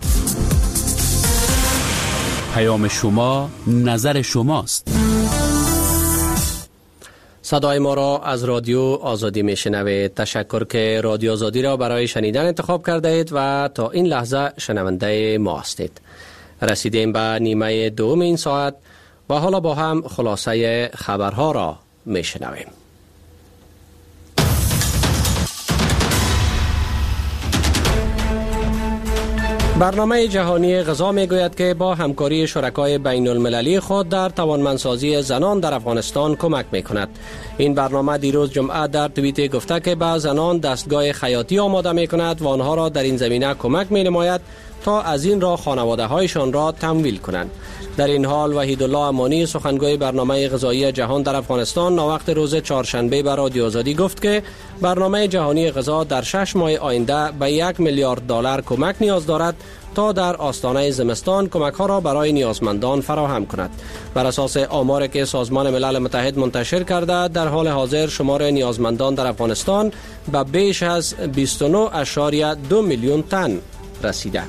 پیام شما نظر شماست. صدای ما را از رادیو آزادی میشنوید. تشکر که رادیو آزادی را برای شنیدن انتخاب کرده اید و تا این لحظه شنونده ما هستید. رسیدیم به نیمه دوم این ساعت و حالا با هم خلاصه خبرها را میشنویم. برنامه جهانی غذا میگوید که با همکاری شرکای بین المللی خود در توانمندسازی زنان در افغانستان کمک میکند. این برنامه دیروز جمعه در توییت گفته که به زنان دستگاه خیاطی آماده میکند و آنها را در این زمینه کمک مینماید تا از این را خانواده هایشان را تمویل کنند. در این حال وحیدالله امانی سخنگوی برنامه غذایی جهان در افغانستان ناوقت روز چهارشنبه به رادیو آزادی گفت که برنامه جهانی غذا در 6 ماه آینده به 1 میلیارد دلار کمک نیاز دارد تا در آستانه زمستان کمک ها را برای نیازمندان فراهم کند. بر اساس آماری که سازمان ملل متحد منتشر کرده، در حال حاضر شمار نیازمندان در افغانستان به بیش از 29.2 میلیون تن رسیده.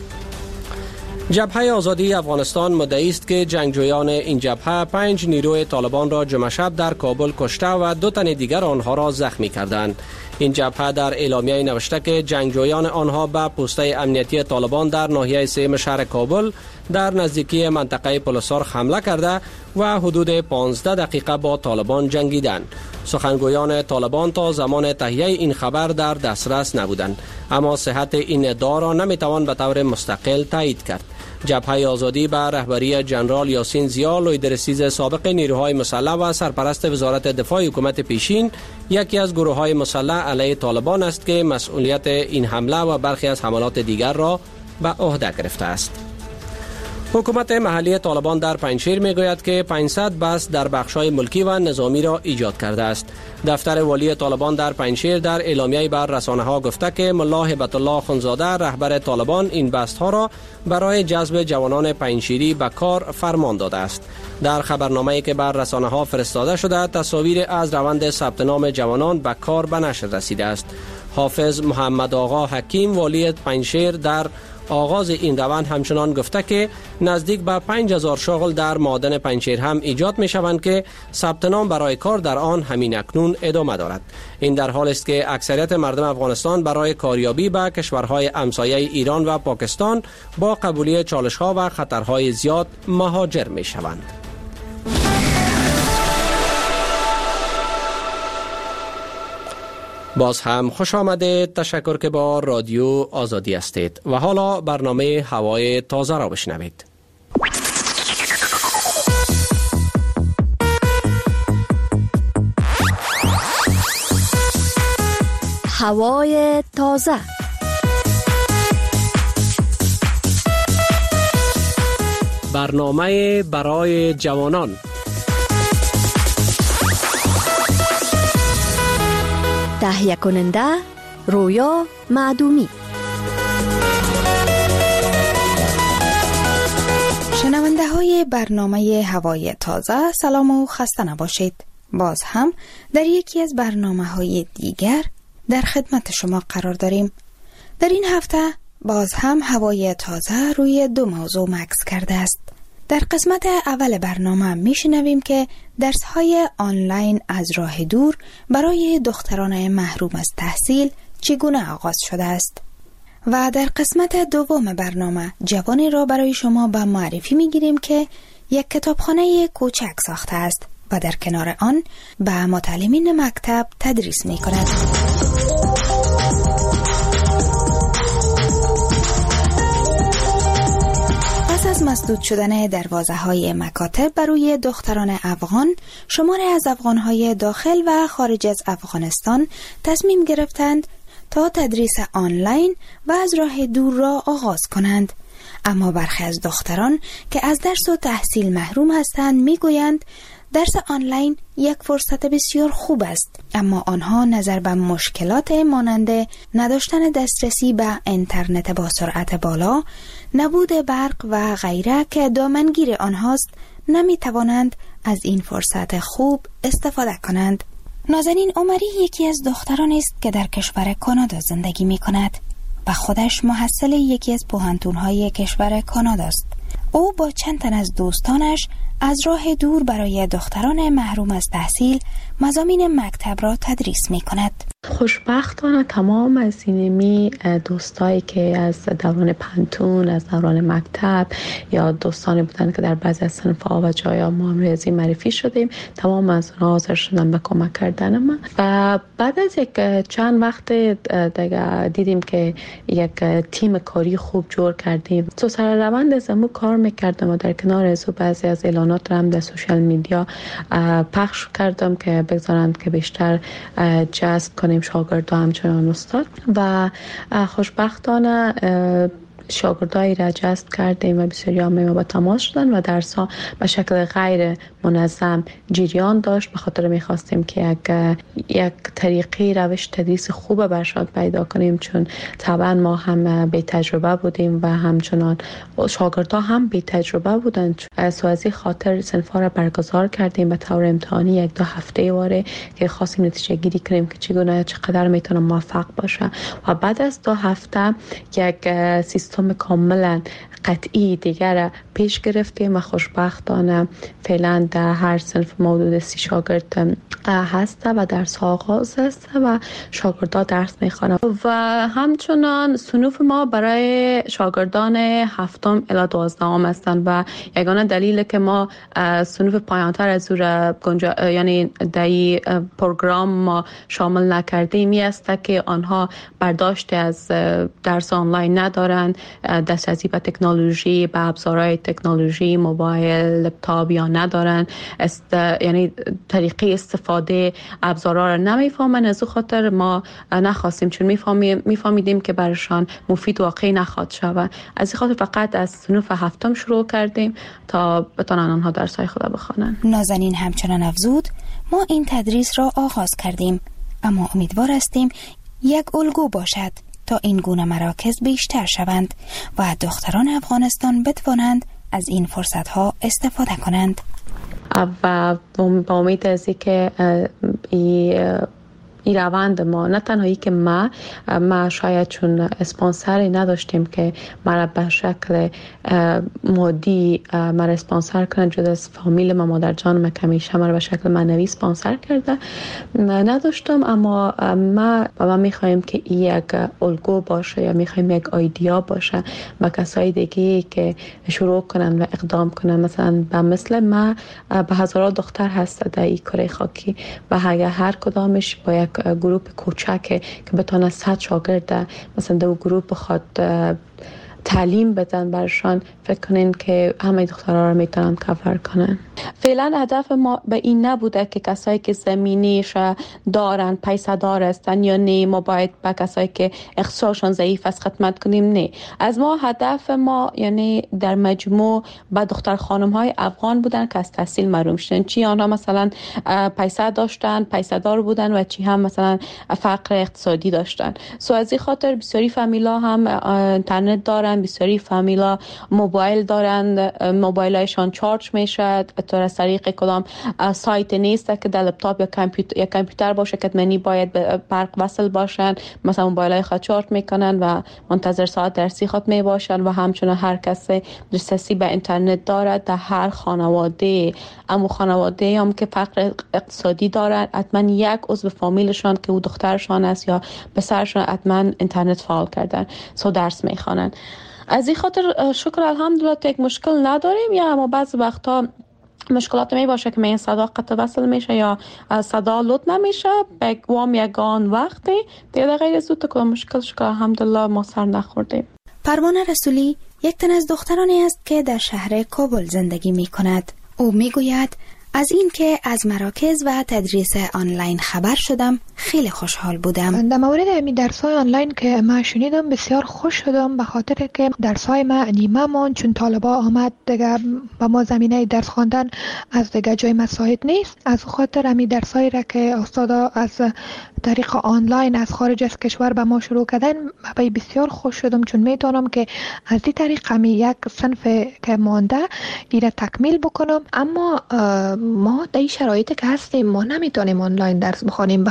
جبهه آزادی افغانستان مدعی است که جنگجویان این جبهه 5 نیروی طالبان را جمعه شب در کابل کشته و 2 تن دیگر آنها را زخمی کردند. این جبهه در اعلامیه نوشته که جنگجویان آنها به پوسته امنیتی طالبان در ناحیه 3 شهر کابل در نزدیکی منطقه پلسار حمله کرده و حدود 15 دقیقه با طالبان جنگیدند. سخنگویان طالبان تا زمان تهیه این خبر در دسترس نبودند، اما صحت این ادعا را نمیتوان به طور مستقل تایید کرد. جبهه آزادی به رهبری جنرال یاسین زیا، لویدرسیز سابق نیروهای مسلح و سرپرست وزارت دفاع حکومت پیشین، یکی از گروه‌های مسلح علیه طالبان است که مسئولیت این حمله و برخی از حملات دیگر را به عهده گرفته است. حکومت محلی طالبان در پنجشیر میگوید که 500 بس در بخش‌های ملکی و نظامی را ایجاد کرده است. دفتر والی طالبان در پنجشیر در اعلامیه بر رسانه‌ها گفته که ملا هبت الله خنزاده رهبر طالبان این بست‌ها را برای جذب جوانان پنجشیری به کار فرمان داده است. در خبرنامه‌ای که بر رسانه‌ها فرستاده شده، تصاویر از روند ثبت نام جوانان به کار به نشر رسیده است. حافظ محمد آقا حکیم والی پنجشیر در آغاز این روند همچنان گفته که نزدیک به 5000 شغل در معادن پنجشیر هم ایجاد می شوند که ثبت نام برای کار در آن همین اکنون ادامه دارد. این در حال است که اکثریت مردم افغانستان برای کاریابی به کشورهای همسایه ایران و پاکستان با قبولی چالش‌ها و خطرهای زیاد مهاجر می شوند. باز هم خوش آمده. تشکر که با رادیو آزادی هستید و حالا برنامه هوای تازه را بشنوید. هوای تازه. برنامه برای جوانان. تهیه کننده رویا معدومی. شنونده های برنامه هوای تازه، سلام و خسته نباشید. باز هم در یکی از برنامه های دیگر در خدمت شما قرار داریم. در این هفته باز هم هوای تازه روی 2 موضوع مکث کرده است. در قسمت اول برنامه میشنویم که درس‌های آنلاین از راه دور برای دختران محروم از تحصیل چگونه آغاز شده است و در قسمت دوم برنامه جوانی را برای شما به معرفی میگیریم که یک کتابخانه کوچک ساخته است و در کنار آن به متعلمین مکتب تدریس میکند. از مسدود شدن دروازه‌های مکاتب برای دختران افغان، شماری از افغان‌های داخل و خارج از افغانستان تصمیم گرفتند تا تدریس آنلاین و از راه دور را آغاز کنند. اما برخی از دختران که از درس و تحصیل محروم هستند میگویند درس آنلاین یک فرصت بسیار خوب است، اما آنها نظر به مشکلات مانند نداشتن دسترسی به اینترنت با سرعت بالا، نبود برق و غیره که دامنگیر آنهاست، نمی توانند از این فرصت خوب استفاده کنند. نازنین عمری یکی از دختران است که در کشور کانادا زندگی می کند و خودش محصل یکی از پوهنتون‌های کشور کانادا است. او با چند تن از دوستانش از راه دور برای دختران محروم از تحصیل مضامین مکتب را تدریس می کند. خوشبختانه تمام از اینمی دوستایی که از دوران پانتون، از دوران مکتب یا دوستانی بودن که در بعضی از صنف‌ها و جایا ما ریاضی معرفی شدیم، تمام از اونها حاضر شدن به کمک کردن من. و بعد از یک چند وقت دیگه دیدیم که یک تیم کاری خوب جور کردیم. تو سر روند از امو کار میکردم و در کنار از بعضی از اعلانات هم در سوشال میدیا پخش کردم که بگذارند که بیشتر جذب کنیم شاگردا همچنان استاد. و خوشبختانه شاگردایی را جذب کردیم و بسیاری ما با تماس شدن و درس‌ها به شکل غیر منظم جریان داشت. به خاطر می‌خواستیم که یک طریقی روش تدریس خوب برشان پیدا کنیم، چون طبعا ما هم بی تجربه بودیم و همچنان شاگردها هم بی تجربه بودند. از این خاطر صنف‌ها را برگزار کردیم به طور امتحانی 1-2 هفته واره که خواستیم نتیجه گیری کنیم که چقدر میتونه موفق باشه و بعد از 2 هفته یک سیستم کاملا قطعی دیگر پیش گرفتیم و خوشبختانه فعلا در هر صنف حدود 30 شاگرد هسته و درس ها آغاز هسته و شاگردان درس میخوانند و همچنان صنوف ما برای شاگردان 7 الی 12 هستند و یگانه دلیل که ما صنوف پایانتر از یعنی در پروگرام ما شامل نکردیم است که آنها برداشت از درس آنلاین ندارند، دسترسی به تکنولوژی، به ابزارهای تکنولوژی، موبایل، لپتاپ یا ندارن، یعنی طریقه استفاده ابزارها را نمیفهمن. از او خاطر ما نخواستیم، چون میفهمیدیم که برشان مفید واقعی نخواهد شود. از این خاطر فقط از صنف 7 شروع کردیم تا بتونن آنها درس‌های خود بخوانند. نازنین همچنان افزود ما این تدریس را آغاز کردیم، اما امیدوار هستیم یک الگو باشد تا این گونه مراکز بیشتر شوند و دختران افغانستان بتوانند از این فرصت‌ها استفاده کنند. و با امید از اینکه این روند ما، نه تنهایی که ما شاید چون اسپانسری نداشتیم که مرا به شکل مادی مرا اسپانسر کنند، جدا از فامیل ما، مادر جانم که همیشه مرا به شکل معنوی اسپانسر کرده نداشتم، اما ما میخوایم که این یک الگو باشه یا میخوایم یک ایده باشه و کسای دیگه که شروع کنن و اقدام کنن. مثلا مثل ما به هزاران دختر هست در این کره خاکی و اگر هر کدامش با یک گروپ کوچک که بتونه 100 شاگرد مثلا دو گروپ بخواد تعلیم بدن برشان، فکر کنین که همه دخترها رو میتونن کاور کنن. فعلا هدف ما به این نبوده که کسایی که زمینیش دارن، پیسه دار هستن یا نه، ما باید به کسایی که اقتصادشون ضعیف است خدمت کنیم. نه، از ما هدف ما یعنی در مجموع به دختر خانم های افغان بودن که از تحصیل محروم شدن، چی آنها مثلا پیسه داشتن، پیسه دار بودن و چی هم مثلا فقر اقتصادی داشتن. سو از این خاطر بسیاری فامیلا هم اینترنت دارن، بسیاری فامیلا موبایل دارن، موبایلایشان چارج میشه از طریق کدام سایت نیست که در لپتاپ یا کامپیوتر باشه که منی باید به برق وصل باشن. مثلا موبایلای خود چارج میکنن و منتظر ساعت درسی خود می باشن و همچنان هر کسی دسترسی به اینترنت دارد در هر خانواده. اما خانواده هم که فقر اقتصادی دارن، حتما یک عضو فامیلشان که او دخترشان است یا پسرشان حتما اینترنت فعال کردن، سو درس میخوانن. از این خاطر شکر الحمدلله یک مشکل نداریم، یا اما بعضی وقتا مشکلات می باشه که این صدا قطع وصل میشه یا صدا لود نمیشه بگوام یگان وقتی دیگه غیر از تو که مشکل شکر الحمدلله ما سر نخوردیم. پروانه رسولی یک تن از دخترانی است که در شهر کابل زندگی می کند. او می گوید از این که از مراکز و تدریس آنلاین خبر شدم خیلی خوشحال بودم. در مورد امی درس‌های آنلاین که ما شنیدم بسیار خوش شدم، به خاطر که درس‌های ما نیمه ماند چون طالبا آمد دیگه با ما زمینه درس خواندن از دیگه جای مساعد نیست. از خاطر امی درس‌هایی را که استادا از طریق آنلاین از خارج از کشور به ما شروع کردن بسیار خوش شدم، چون میتونم که از این طریق امی یک صنف که مانده ایره تکمیل بکنم. اما ما در این شرایطی که هستیم ما نمیتونیم آنلاین درس بخوانیم، به خاطر که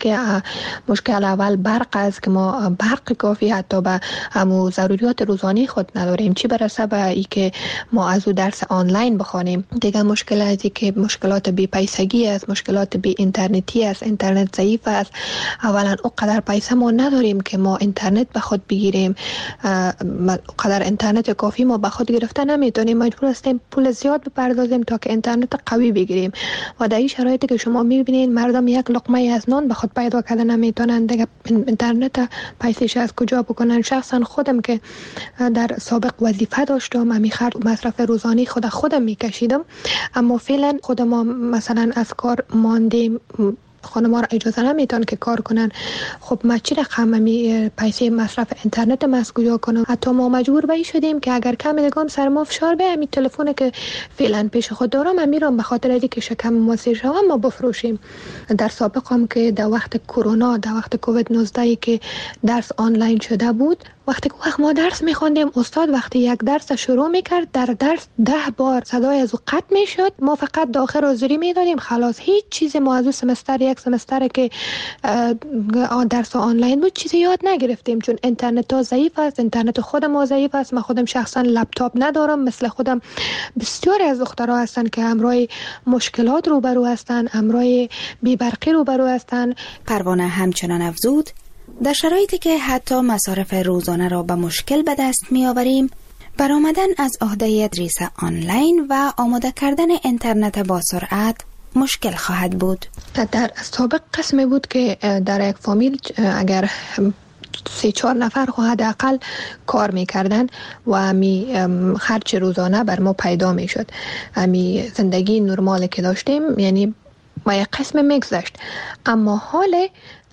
که مشکل اول برق است که ما برق کافی حتی به همو ضروریات روزانه خود نداریم، چی برسه به ای که ما از او درس آنلاین بخوانیم. دیگه مشکل ازی که مشکلات بی پیسگی است، مشکلات بی اینترنتی است، اینترنت ضعیف است. اولا اونقدر پیسه ما نداریم که ما اینترنت به خود بگیریم، اونقدر اینترنت کافی ما به خود گرفته نمیتونیم، مجبور هستیم پول زیاد بپردازیم تا که اینترنت قوی بگیریم. و در این شرایطی که شما میبینید مردم یک لقمه از نان به خود پیدا کرده نمیتونن، دیگه اینترنت پیسش از کجا بکنن. شخصا خودم که در سابق وظیفه داشتم، امی مصرف روزانه خودم میکشیدم، اما فعلا خود ما مثلا از کار ماندیم، خانم‌ها را اجازه نمیتون که کار کنن. خب ما چی رقم پیسه مصرف اینترنت ما از کجا کنم؟ حتی ما مجبور به این شدیم که اگر کم دیگم سر ما فشار به همین تلفن که فعلا پیش خود دارم امیرم به خاطر اینکه شکم ما سیر شوم ما بفروشیم. در سابق هم که در وقت کرونا، در وقت کووید 19 که درس آنلاین شده بود، وقتی که ما درس می‌خوندیم استاد وقتی یک درس شروع می‌کرد در درس 10 بار صدای از او قطع می‌شد، ما فقط داخل حاضری می‌دادیم خلاص، هیچ چیزی ما از اون سمستر یک سمستر که درس آنلاین بود چیزی یاد نگرفتیم، چون اینترنت ها ضعیف است، اینترنت خود ما ضعیف است. من خودم شخصا لپتاپ ندارم، مثل خودم بسیاری از دخترها هستن که همراه مشکلات روبرو هستن، همراه بی‌برقی روبرو هستن. پروانه همچنان افزود در شرایطی که حتی مصارف روزانه را به مشکل به دست می آوریم، برآمدن از عهده تدریس آنلاین و آماده کردن اینترنت با سرعت مشکل خواهد بود. در سابق قسمی بود که در یک فامیل اگر 3-4 نفر حداقل کار میکردن و همی خرج روزانه بر ما پیدا میشد، همی زندگی نرمال که داشتیم یعنی ما یک قسم میگذشت. اما حال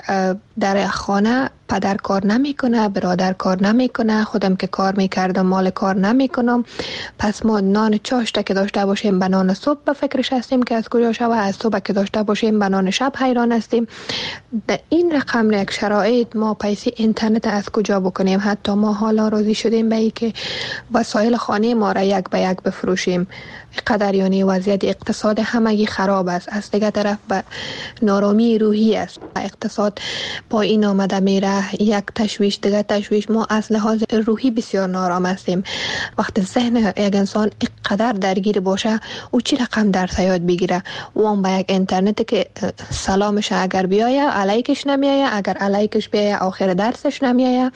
در خانه پدر کار نمیکنه، برادر کار نمیکنه، خودم که کار میکردم مال کار نمیکنم، پس ما نان چاشته که داشته باشیم به نان صبح به فکرش هستیم که از کجا شوه، از صبح که داشته باشیم به نان شب حیران هستیم. در این رقم یک شرایط ما پیسه اینترنت از کجا بکنیم؟ حتی ما حالا راضی شدیم به ای که وسایل خانه ما را یک به یک بفروشیم. قدر یعنی وضعیت اقتصاد همگی خراب است، از دیگه طرف به نارامی روحی است، اقتصاد پایین آمده میره، یک تشویش دیگه تشویش. ما از لحاظ روحی بسیار نارام هستیم. وقتی ذهن یک انسان اینقدر درگیر باشه او چی رقم درس یاد بگیره؟ اون با یک اینترنت که سلامش اگر بیایه علیکش نمیایه، اگر علیکش بیایه آخر درسش نمیایه،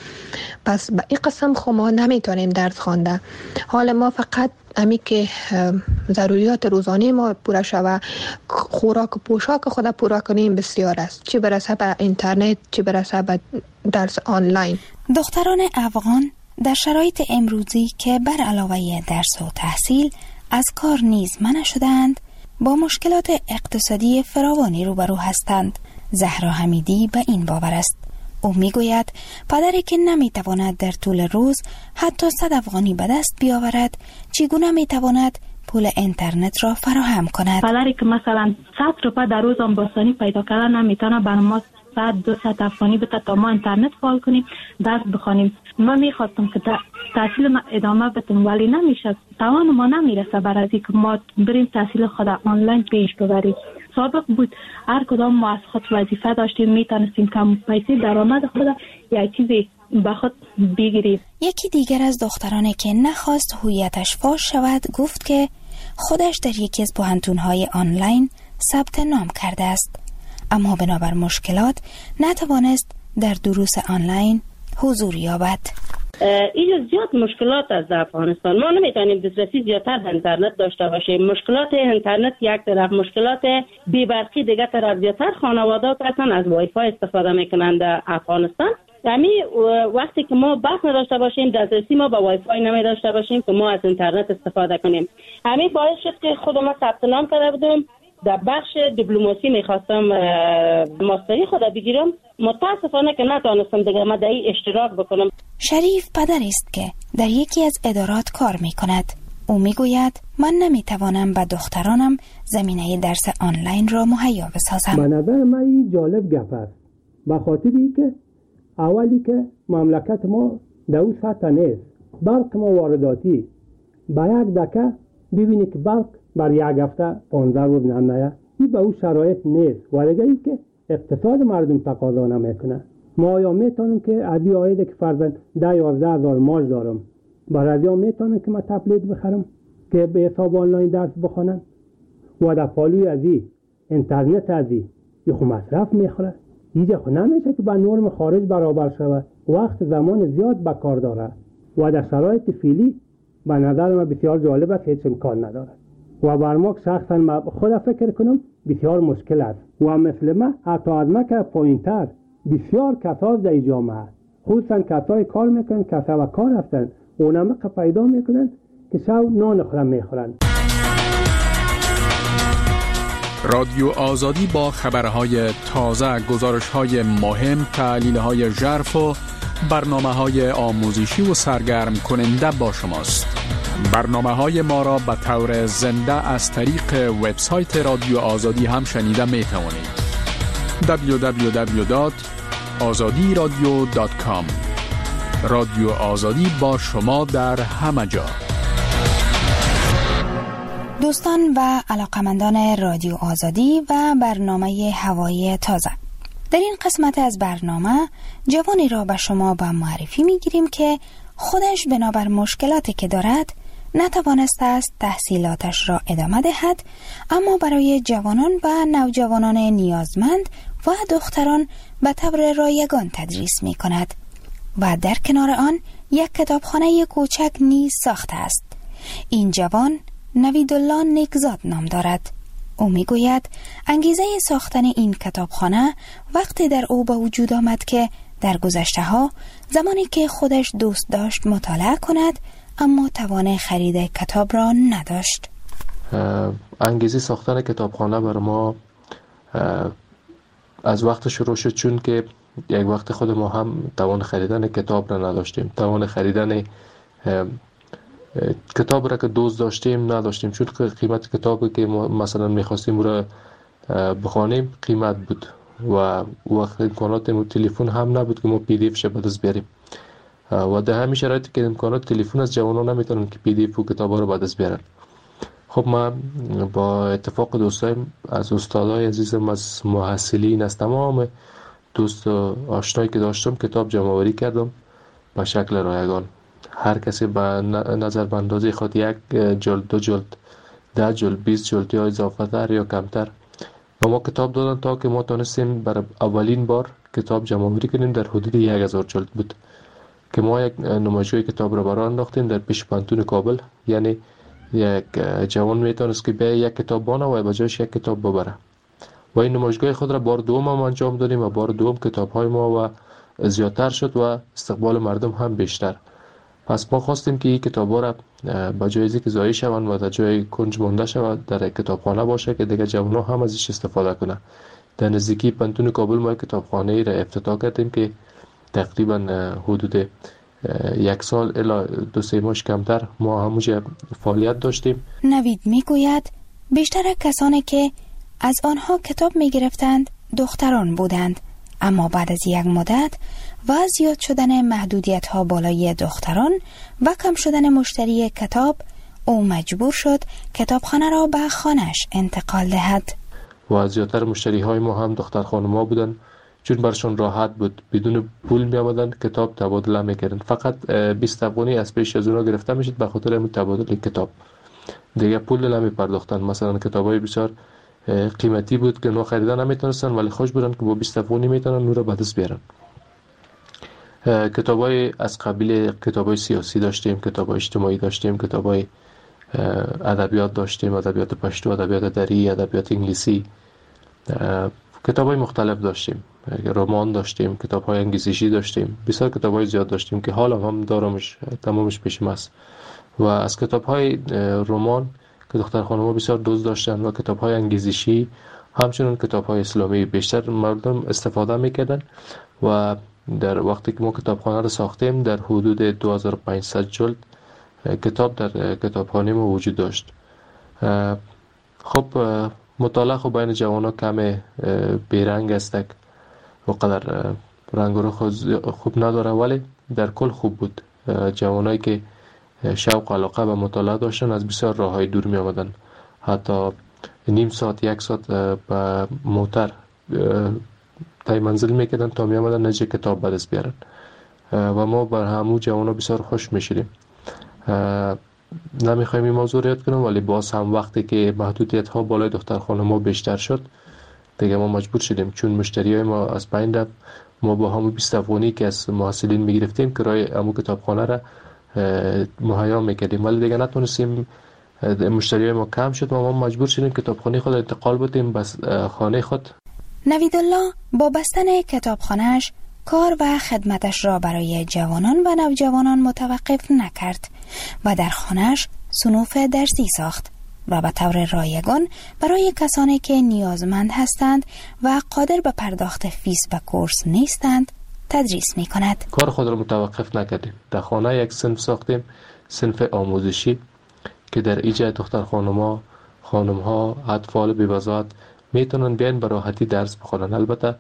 پس به این قسم خو ما نمیتونیم درس خوانده. حال ما فقط امی که ضروریات روزانه ما پورا شوه، خوراک و پوشاک خود پورا کنیم بسیار است، چی برسه به اینترنت، چی برسه به درس آنلاین. دختران افغان در شرایط امروزی که بر علاوه درس و تحصیل از کار نیز منع شدند، با مشکلات اقتصادی فراوانی روبرو هستند. زهرا حمیدی به این باور است. او میگوید پدری که نمیتواند در طول روز حتی 100 افغانی به دست بیاورد چگونه میتواند پول اینترنت را فراهم کند؟ پدری که مثلا 100 روپیه در روز هم باسانی پیدا کردن نمیتونه، برای ما 100-200 افغانی بده تا ما اینترنت فعال کنیم درس بخوانیم. من میخواستم که تحصیل ما ادامه بدم ولی نمیشه، توان ما نمیرسه برای اینکه ما بریم تحصیل خود آنلاین پیش ببریم. سابق بود هر کدام ما از خود وظیفه داشتیم، میتونستیم کم پیسه درآمد خود یک چیزی به خود بگیریم. یکی دیگر از دخترانی که نخواست هویتش فاش شود گفت که خودش در یکی از پوهنتون‌های آنلاین ثبت نام کرده است، اما بنابر مشکلات نتوانست در دروس آنلاین حضور یابد. اینجا زیاد مشکلات از افغانستان، ما نمیتونیم دسترسی زیادتر به اینترنت داشته باشیم. مشکلات اینترنت یک طرف، مشکلات بی‌برقی دیگه طرف. زیادتر خانواده‌ها اصلا از وای فای استفاده میکنند در افغانستان. یعنی وقتی که ما بحث نداشته باشیم، دسترسی ما به وای فای نمی داشته باشیم که ما از اینترنت استفاده کنیم. همین باعث شد که خود ما ثبت نام کرده بودم در بخش دیپلماسی، میخواستم ماستری خود بگیرم، متاسفانه که نتونستم دیگه ما در این اشتراک بکنم. شریف پدری است که در یکی از ادارات کار میکند. او میگوید من نمیتوانم به دخترانم زمینه درس آنلاین را مهیا بسازم. به نظر من این جالب گپ است، به خاطری که اولی که مملکت ما در اون سطح نیست، برق ما وارداتی، با یک دکه ببینی که برق بر یک هفته 15 روز نمیاد، این به اون شرایط نیست. و دیگه ای که اقتصاد مردم تقاضا نمیکنه. ما آیا میتونیم که از این عاید که فرضاً 10-11 هزار معاش دارم برای از میتونم که من تبلیت بخرم که به حساب آنلاین درس بخونم و در پالوی از اینترنت از خو مصرف میخوره. اینجا خو نمیشه که با نرم خارج برابر شود. وقت زمان زیاد به کار داره و در شرایط فعلی به نظر من بسیار جالب است، هیچ امکان نداره و بر ما شخصا ما خود فکر کنم بسیار مشکل است و مثل ما حتی از ما که پایین‌تر بسیار کسا در جامعه خصوصا کسای کار میکنن، کسا و کار هستن اونم که پیدا میکنن که شب نان خورم میخورن. رادیو آزادی با خبرهای تازه، گزارش‌های مهم، تحلیل‌های ژرف و برنامه‌های آموزشی و سرگرم کننده با شماست. برنامه‌های ما را به طور زنده از طریق وبسایت رادیو آزادی هم شنیده می‌توانید. www.azadiradio.com. رادیو آزادی با شما در همه جا. دوستان و علاقمندان رادیو آزادی و برنامه هوای تازه، در این قسمت از برنامه جوانی را به شما به معرفی میگیریم که خودش بنابر مشکلاتی که دارد نتوانسته است تحصیلاتش را ادامه دهد، اما برای جوانان و نوجوانان نیازمند و دختران به طور رایگان تدریس می کند و در کنار آن یک کتابخانه کوچک نیز ساخته است. این جوان نویدالله نیکزاد نام دارد. او می گوید انگیزه ساختن این کتابخانه وقتی در او به وجود آمد که در گذشته ها زمانی که خودش دوست داشت مطالعه کند اما توان خرید کتاب را نداشت. انگیزه ساختن کتابخانه بر ما از وقت شروع شد، چون که یک وقت خود ما هم توان خریدن کتاب را نداشتیم، توان خریدن کتاب را که دوست داشتیم نداشتیم، چون قیمت کتابی که ما مثلا میخواستیم را بخوانیم قیمت بود و وقت امکانات تلفن هم نبود که ما پی دی اف ش به دست بیاریم و در همین شرایطی که امکانات تلفن از جوانان نمیتونن که پی دی اف و کتابا رو به دست بیارن. خب من با اتفاق دوستایم از استادای عزیزم، از محصلین، از تمام دوست و آشنایی که داشتم کتاب جمع آوری کردم به شکل رایگان. هر کسی به نظر به اندازه خود 1 جلد، 2 جلد، 10 جلد، 20 جلد یا اضافه تر یا کمتر و ما کتاب دادن تا که ما تونستیم برای اولین بار کتاب جمع آوری کنیم. در حدود 1000 جلد بود که ما یک نمایشگاه کتاب را برای انداختیم در پیش پانتون کابل. یعنی یک جوان میتونست که به یک کتاب بانه و به جایش یک کتاب ببره و این نمایشگاه خود را بار دوم هم انجام دادیم و بار دوم کتاب های ما و زیادتر شد و استقبال مردم هم بیشتر. پس ما خواستیم که این کتاب ها را به جای اینکه ضایع شوند و در جای کنج مانده شود در کتابخانه باشه که دیگه جوان ها هم ازش استفاده کنه. در نزدیکی پانتون کابل ما کتابخانه را افتتاح کردیم که تقریبا حدود 1 سال الی 2-3 ماه کمتر ما همونجا فعالیت داشتیم. نوید میگوید بیشتر کسانی که از آنها کتاب میگرفتند دختران بودند، اما بعد از یک مدت و زیاد شدن محدودیت ها بالای دختران و کم شدن مشتری کتاب، او مجبور شد کتابخانه را به خانه‌اش انتقال دهد. و زیادتر مشتری های ما هم دختر خانم‌ها بودند، چون برشون راحت بود، بدون پول می آمدن کتاب تبادله میکردن. فقط 20 افغانی از پیش از اونا گرفته میشد به خاطر همین تبادل کتاب، دیگه پول نمی پرداختن. مثلا کتابای بسیار قیمتی بود که اونا خریدن نمیتونستن ولی خوش بودن که با 20 افغانی میتونن اون رو به دست بیارن. کتابای از قبیل کتابای سیاسی داشتیم، کتابای اجتماعی داشتیم، کتابای ادبیات داشتیم، ادبیات پشتو، ادبیات دری، ادبیات انگلیسی، کتابای مختلف داشتیم، رمان داشتیم، کتاب‌های انگیزشی داشتیم، بسیار کتاب‌های زیاد داشتیم که حالا هم دارمش، تمامش پیشم است. و از کتاب‌های رمان که دختر خانم‌ها بسیار دوست داشتن و کتاب‌های انگیزشی همچنین کتاب‌های اسلامی بیشتر مردم استفاده می‌کردن و در وقتی که ما کتابخانه رو ساختیم در حدود 2500 جلد کتاب در کتابخانه ما وجود داشت. خب مطالعه خب بین جوان‌ها کم بیرنگ است، وقدر رنگ رو خوب نداره ولی در کل خوب بود. جوانایی که شوق و علاقه به مطالعه داشتن از بسیار راه‌های دور می آمدن، حتی نیم ساعت 1 ساعت به موتر پای منزل میکردن تا میامدن نجه کتاب به دست بیارن و ما بر همو جوانا بسیار خوش میشیدیم. نمیخوایم این موضوع رو یاد کنم، ولی باز هم وقتی که محدودیت ها بالای دخترخانه ما بیشتر شد دیگه ما مجبور شدیم، چون مشتری های ما از پایین رفت، ما با همون 20 افغانی که از محصلین میگرفتیم کرایه همون کتابخانه را مهیا میکردیم، ولی دیگه نتونستیم، مشتری های ما کم شد و ما مجبور شدیم کتابخانه خود انتقال بدیم بس خانه خود. نویدالله با بستن کتابخانه‌اش کار و خدمتش را برای جوانان و نوجوانان متوقف نکرد و در خانه‌اش صنوف درسی ساخت و به طور رایگان برای کسانی که نیازمند هستند و قادر به پرداخت فیس و کورس نیستند تدریس می کند. کار خود را متوقف نکردیم. در خانه یک صنف ساختیم، صنف آموزشی که در ایجا دختر خانم ها اطفال بی‌وضاحت میتونن بیان به راحتی درس بخونن. البته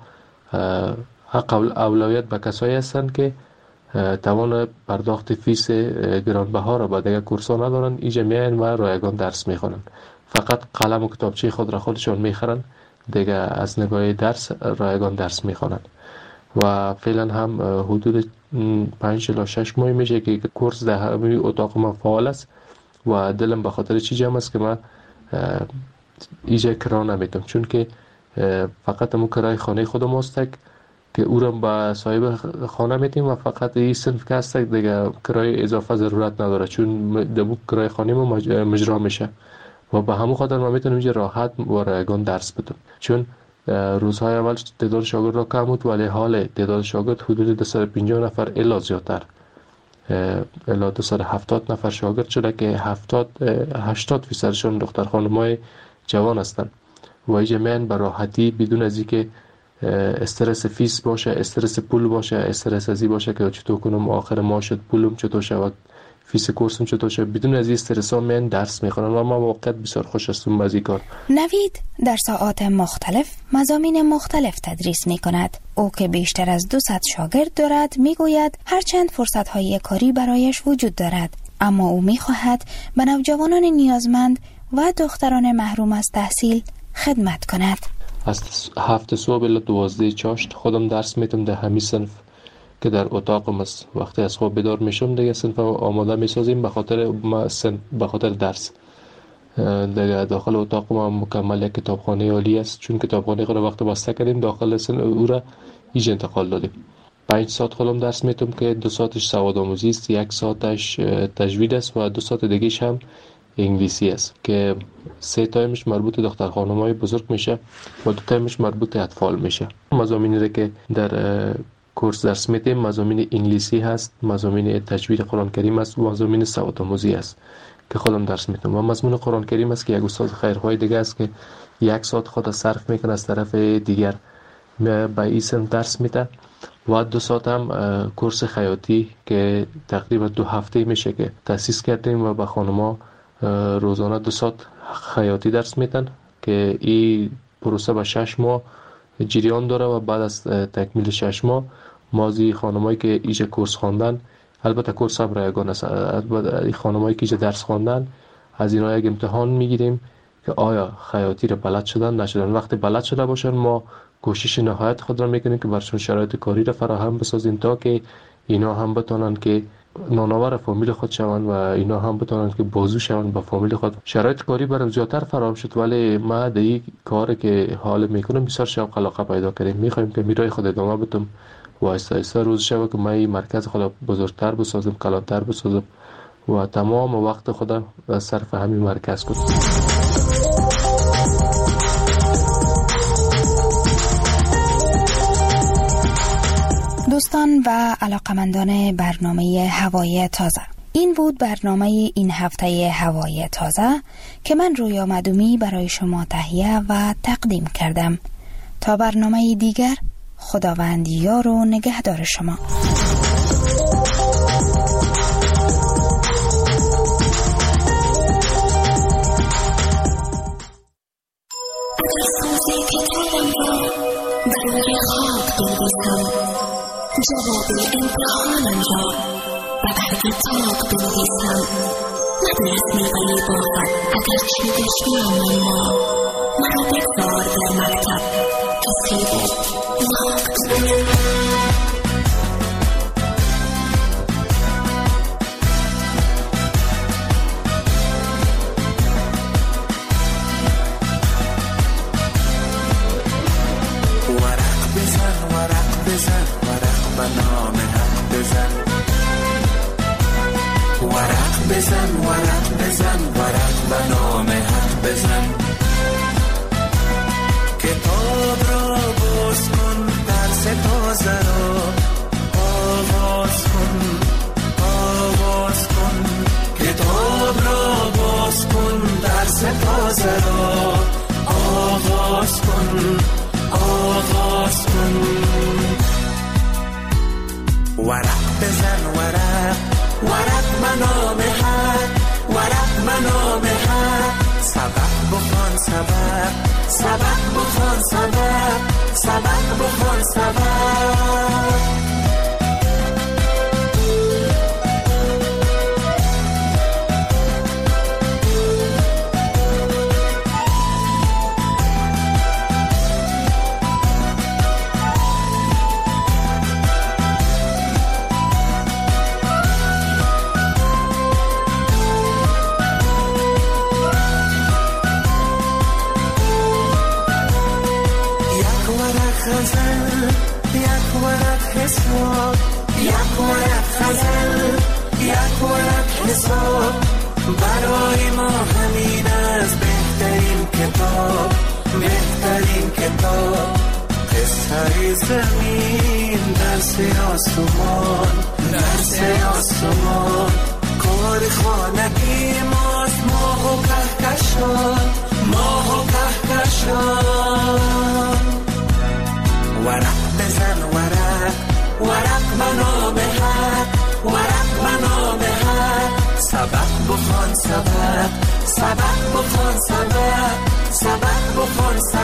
حق اولویت به کسایی هستند که توان پرداخت فیس گرانبها را با دیگر کورس ها ندارن، ایجا میان و رایگان درس میخونن. فقط قلم و کتابچه خود را خودشون میخرن، دیگه از نگاه درس رایگان درس میخونن. و فعلا هم حدود 5 تا 6 ماه میشه که کورس در همین اتاق ما فعال است و دلم به خاطر چی جمع است که من ایجا کرا نمیتونم، چون که فقط همون کرای خانه خود ماست که او را با صاحب خانه میتیم و فقط این صنف که هست دیگه کرای اضافه ضرورت نداره، چون دبو کرای خانه ما مجرا میشه و به همون خاطر ما میتونیم اینجا راحت و رایگان درس بدیم. چون روزهای اول تعداد شاگرد را کم بود، ولی حال تعداد شاگرد حدود 250 نفر الا زیادتر، الا 270 نفر شاگرد شده که 80% دختر خانم‌های جوان هستند و اینجا میان به راحتی بدون از اینکه استرس فیس باشه، استرس پول باشه، استرس ازی باشه که چطور کنم آخر ماه شد پولم چطور شود، فیس کورسم چطور شد، بدون از این استرس ها من درس میخونم و ما واقعا بسیار خوش هستم از این کار. نوید در ساعات مختلف مضامین مختلف تدریس میکند. او که بیشتر از 200 شاگرد دارد میگوید هرچند فرصت های کاری برایش وجود دارد، اما او میخواهد به نوجوانان نیازمند و دختران محروم از تحصیل خدمت کند. از 7 صبح الی 12 چاشت خودم درس میتم در همین صنف که در اتاقم است. وقتی از خواب بیدار میشم دیگه صنف آماده میسازیم به خاطر درس. دیگه داخل اتاق ما مکمل یک کتابخانه عالی است، چون کتابخانه خود وقت بسته کردیم داخل صنف او را ایج انتقال دادیم. 5 ساعت خودم درس میتم که 2 ساعتش سواد آموزی است، 1 ساعتش تجوید است و 2 ساعت دیگه‌ش هم انگلیسی است که 3 تایمش مربوط دختر خانم‌های بزرگ میشه و 2 تایمش مربوط اطفال میشه. مضامینی را که در کورس درس میدیم مضامین انگلیسی هست، مضامین تجوید قرآن کریم است و مضامین سواد آموزی است که خودم درس میدم. و مضمون قرآن کریم است که یک استاد خیرخواه دیگه است که 1 ساعت خود صرف میکنه از طرف دیگر به این درس میده و 2 ساعت هم کورس خیاطی که تقریبا 2 هفته میشه که تأسیس کردیم و به خانم‌ها روزانه 2 ساعت خیاطی درس میدن که این پروسه به 6 ماه جریان داره و بعد از تکمیل 6 ماه مازی خانمایی که ایجا کورس خواندن، البته کورس هم رایگان است، البته خانمایی که ایجا درس خواندن از اینا یک امتحان میگیریم که آیا خیاطی رو بلد شدن نشدن. وقتی بلد شده باشن ما کوشش نهایت خود را میکنیم که برشون شرایط کاری را فراهم بسازیم تا که اینا هم بتونن که نانآور فامیل خود شوند و اینا هم بتونن که بازو شوند با فامیل خود. شرایط کاری برام زیادتر فراهم شد، ولی ما در این کاری که حال میکنم بسیار شوق علاقه پیدا کردیم. میخوایم که میرای خود ادامه بدم و آهسته آهسته روز شود که ما این مرکز خود بزرگتر بسازم، کلانتر بسازم و تمام وقت خود صرف همین مرکز کنم. دوستان و علاقمندان برنامه هوای تازه، این بود برنامه این هفته هوای تازه که من رویا مدومی برای شما تهیه و تقدیم کردم. تا برنامه دیگر، خداوند یار و نگهدار شما. جواب امتحانم را و بر کتاب بنویسم، ندارد میوه‌ای باشد اگر چه دشمنان ما مرا بگذار در مکتب تصویر ناک برای ما همین از بهترین کتاب قصه زمین درس آسمان کار خانگی ماست ماه و کهکشان ورق بزن ورق منام حق سبق بخوان سبق بخوان